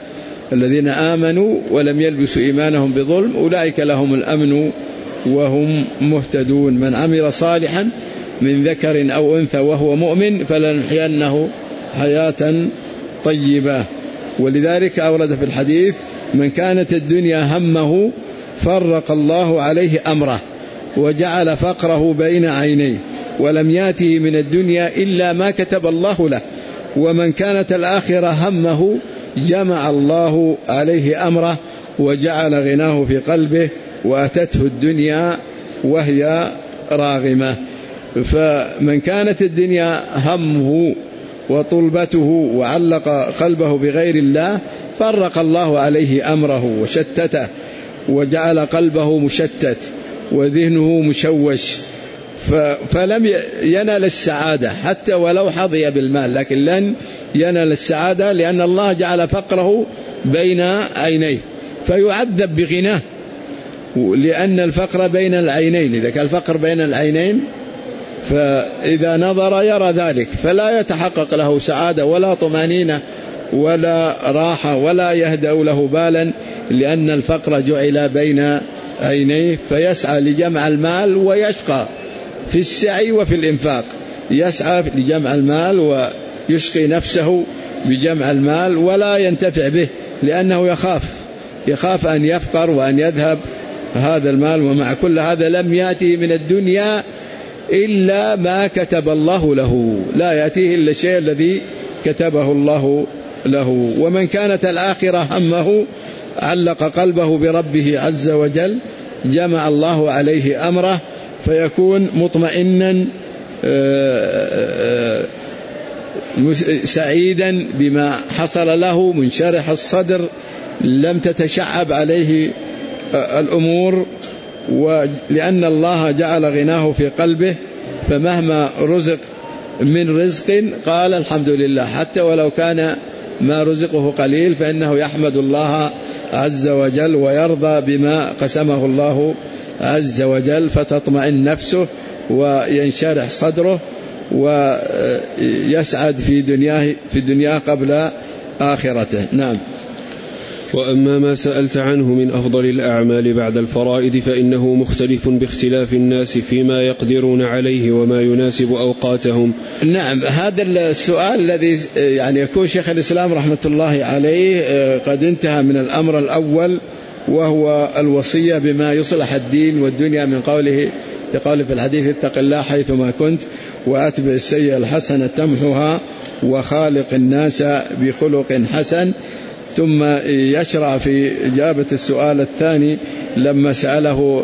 الذين آمنوا ولم يلبسوا إيمانهم بظلم أولئك لهم الأمن وهم مهتدون. من عمل صالحا من ذكر أو أنثى وهو مؤمن فلنحيينه حياة طيبة. ولذلك أورد في الحديث: من كانت الدنيا همه فرق الله عليه أمره وجعل فقره بين عينيه ولم ياته من الدنيا إلا ما كتب الله له. ومن كانت الآخرة همه جمع الله عليه أمره وجعل غناه في قلبه وأتته الدنيا وهي راغمة. فمن كانت الدنيا همه وطلبته وعلق قلبه بغير الله فرق الله عليه أمره وشتته وجعل قلبه مشتت وذهنه مشوش، فلم ينال السعادة حتى ولو حظي بالمال، لكن لن ينال السعادة لأن الله جعل فقره بين عينيه فيعذب بغناه، لأن الفقر بين العينين. إذا كان الفقر بين العينين فإذا نظر يرى ذلك فلا يتحقق له سعادة ولا طمأنينة ولا راحة ولا يهدأ له بالا، لأن الفقر جعل بين عينيه فيسعى لجمع المال ويشقى في السعي وفي الإنفاق. يسعى لجمع المال ويشقي نفسه بجمع المال ولا ينتفع به لأنه يخاف أن يفقر وأن يذهب هذا المال. ومع كل هذا لم يأتي من الدنيا إلا ما كتب الله له، لا يأتيه إلا الشيء الذي كتبه الله له. ومن كانت الآخرة همه علق قلبه بربه عز وجل جمع الله عليه أمره فيكون مطمئنا سعيدا بما حصل له، منشرح الصدر، لم تتشعب عليه الأمور، ولأن الله جعل غناه في قلبه فمهما رزق من رزق قال الحمد لله، حتى ولو كان ما رزقه قليل فإنه يحمد الله عز وجل ويرضى بما قسمه الله عز وجل، فتطمئن نفسه وينشرح صدره ويسعد في دنياه قبل آخرته. نعم. وأما ما سألت عنه من أفضل الأعمال بعد الفرائض فإنه مختلف باختلاف الناس فيما يقدرون عليه وما يناسب أوقاتهم. نعم، هذا السؤال الذي يعني يكون شيخ الإسلام رحمة الله عليه قد انتهى من الأمر الأول، وهو الوصية بما يصلح الدين والدنيا من قوله في الحديث: اتق الله حيثما كنت وأتبع السيئة الحسنة تمحها وخالق الناس بخلق حسن. ثم يشرع في إجابة السؤال الثاني لما سأله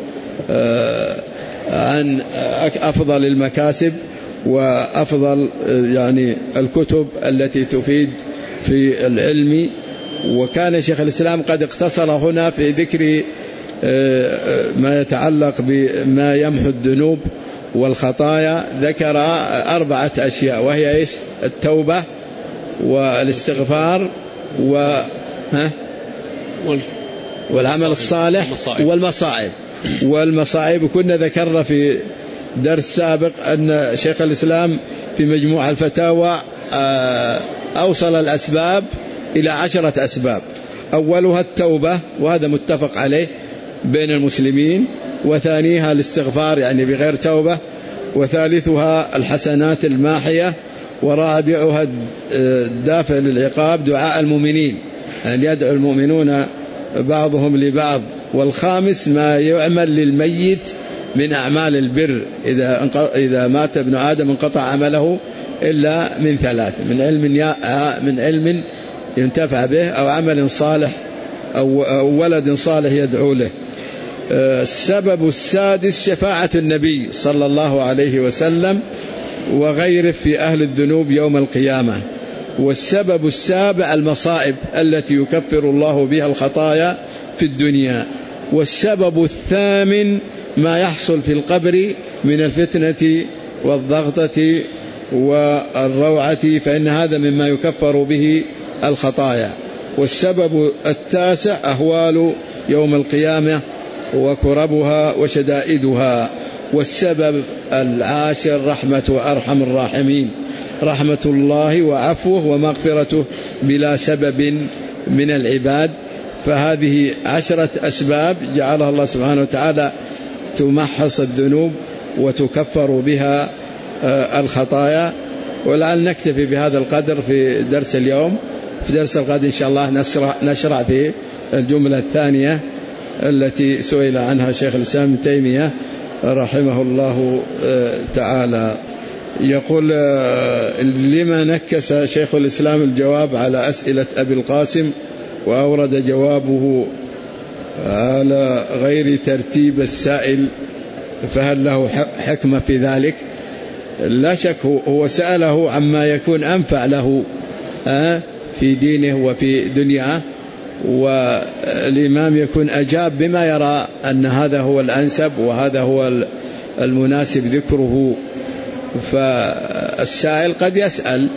عن أفضل المكاسب وأفضل يعني الكتب التي تفيد في العلم. وكان شيخ الإسلام قد اقتصر هنا في ذكر ما يتعلق بما يمحو الذنوب والخطايا، ذكر 4 أشياء، وهي إيش؟ التوبة والاستغفار والعمل الصالح والمصائب. كنا ذكرنا في درس سابق أن شيخ الإسلام في مجموع الفتاوى أوصل الأسباب إلى 10 أسباب. أولها التوبة، وهذا متفق عليه بين المسلمين، وثانيها الاستغفار يعني بغير توبة، وثالثها الحسنات الماحية، ورابعها الدافع للعقاب دعاء المؤمنين أن يدعو المؤمنون بعضهم لبعض، والخامس ما يعمل للميت من أعمال البر، إذا مات ابن آدم انقطع عمله إلا من 3: من علم ينتفع به أو عمل صالح أو ولد صالح يدعو له. السبب السادس شفاعة النبي صلى الله عليه وسلم وغيره في أهل الذنوب يوم القيامة. والسبب السابع المصائب التي يكفر الله بها الخطايا في الدنيا. والسبب الثامن ما يحصل في القبر من الفتنة والضغطة والروعة، فإن هذا مما يكفر به الخطايا. والسبب التاسع أهوال يوم القيامة وكربها وشدائدها. والسبب العاشر رحمة أرحم الراحمين، رحمة الله وعفوه ومغفرته بلا سبب من العباد، فهذه 10 أسباب جعلها الله سبحانه وتعالى تمحص الذنوب وتكفر بها الخطايا. ولعل نكتفي بهذا القدر في درس اليوم. في درس الغد إن شاء الله نشرع في الجملة الثانية التي سئل عنها شيخ الإسلام ابن تيمية رحمه الله تعالى. يقول: لما نكس شيخ الإسلام الجواب على أسئلة أبي القاسم وأورد جوابه على غير ترتيب السائل، فهل له حكمة في ذلك؟ لا شك هو سأله عما يكون أنفع له في دينه وفي دنياه، والإمام يكون أجاب بما يرى أن هذا هو الأنسب وهذا هو المناسب ذكره. فالسائل قد يسأل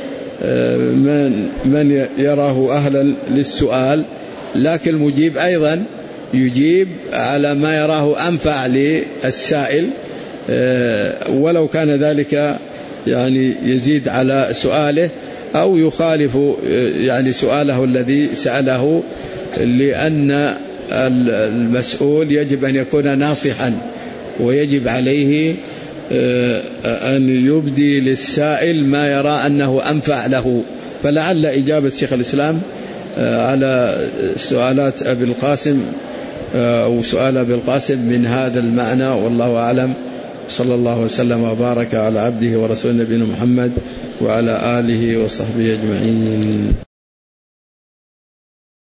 من يراه أهلا للسؤال، لكن المجيب أيضا يجيب على ما يراه أنفع للسائل، ولو كان ذلك يعني يزيد على سؤاله أو يخالف يعني سؤاله الذي سأله، لأن المسؤول يجب أن يكون ناصحا، ويجب عليه أن يبدي للسائل ما يرى أنه أنفع له. فلعل إجابة شيخ الإسلام على سؤالات أبي القاسم أو سؤال أبي القاسم من هذا المعنى، والله أعلم. صلى الله وسلم وبارك على عبده ورسوله نبينا محمد وعلى آله وصحبه أجمعين.